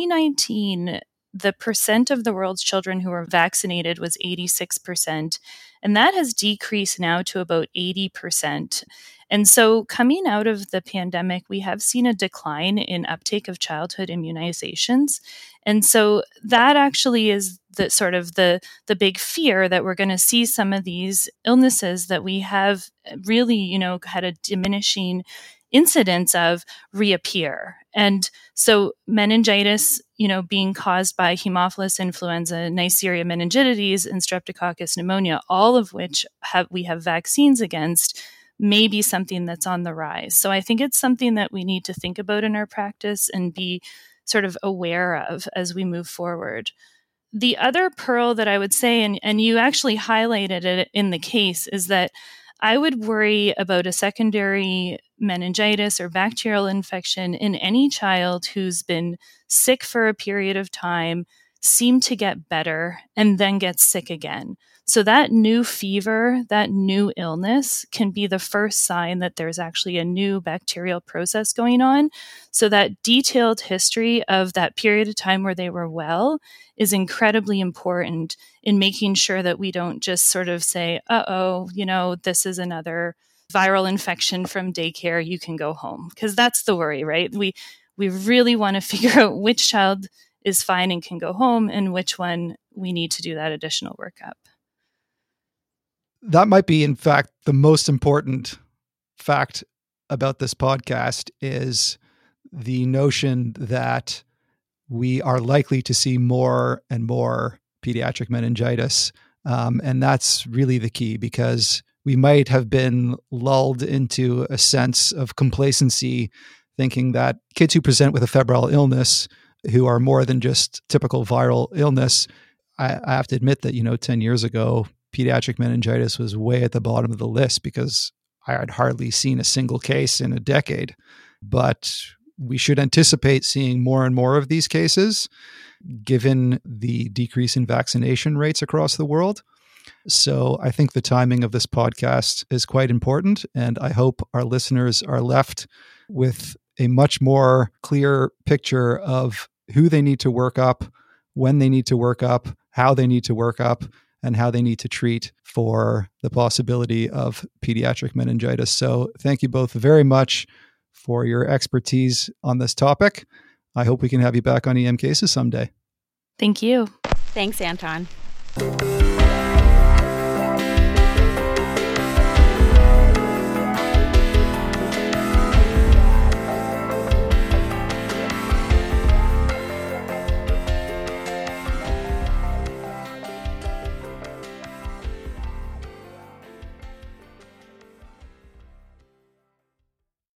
2019, the percent of the world's children who were vaccinated was 86%, and that has decreased now to about 80%. And so coming out of the pandemic, we have seen a decline in uptake of childhood immunizations. And so that actually is the sort of the big fear that we're going to see some of these illnesses that we have really, had a diminishing incidence of reappear. And so meningitis, being caused by Haemophilus influenza, Neisseria meningitidis, and Streptococcus pneumonia, all of which we have vaccines against, may be something that's on the rise. So I think it's something that we need to think about in our practice and be sort of aware of as we move forward. The other pearl that I would say, and you actually highlighted it in the case, is that I would worry about a secondary meningitis or bacterial infection in any child who's been sick for a period of time, seem to get better, and then get sick again. So that new fever, that new illness can be the first sign that there's actually a new bacterial process going on. So that detailed history of that period of time where they were well is incredibly important in making sure that we don't just sort of say, this is another viral infection from daycare, you can go home. Because that's the worry, right? We really want to figure out which child is fine and can go home and which one we need to do that additional workup. That might be, in fact, the most important fact about this podcast is the notion that we are likely to see more and more pediatric meningitis. And that's really the key, because we might have been lulled into a sense of complacency, thinking that kids who present with a febrile illness, who are more than just typical viral illness, I have to admit that, 10 years ago, pediatric meningitis was way at the bottom of the list because I had hardly seen a single case in a decade. But we should anticipate seeing more and more of these cases, given the decrease in vaccination rates across the world. So I think the timing of this podcast is quite important, and I hope our listeners are left with a much more clear picture of who they need to work up, when they need to work up, how they need to work up, and how they need to treat for the possibility of pediatric meningitis. So thank you both very much for your expertise on this topic. I hope we can have you back on EM Cases someday. Thank you. Thanks, Anton.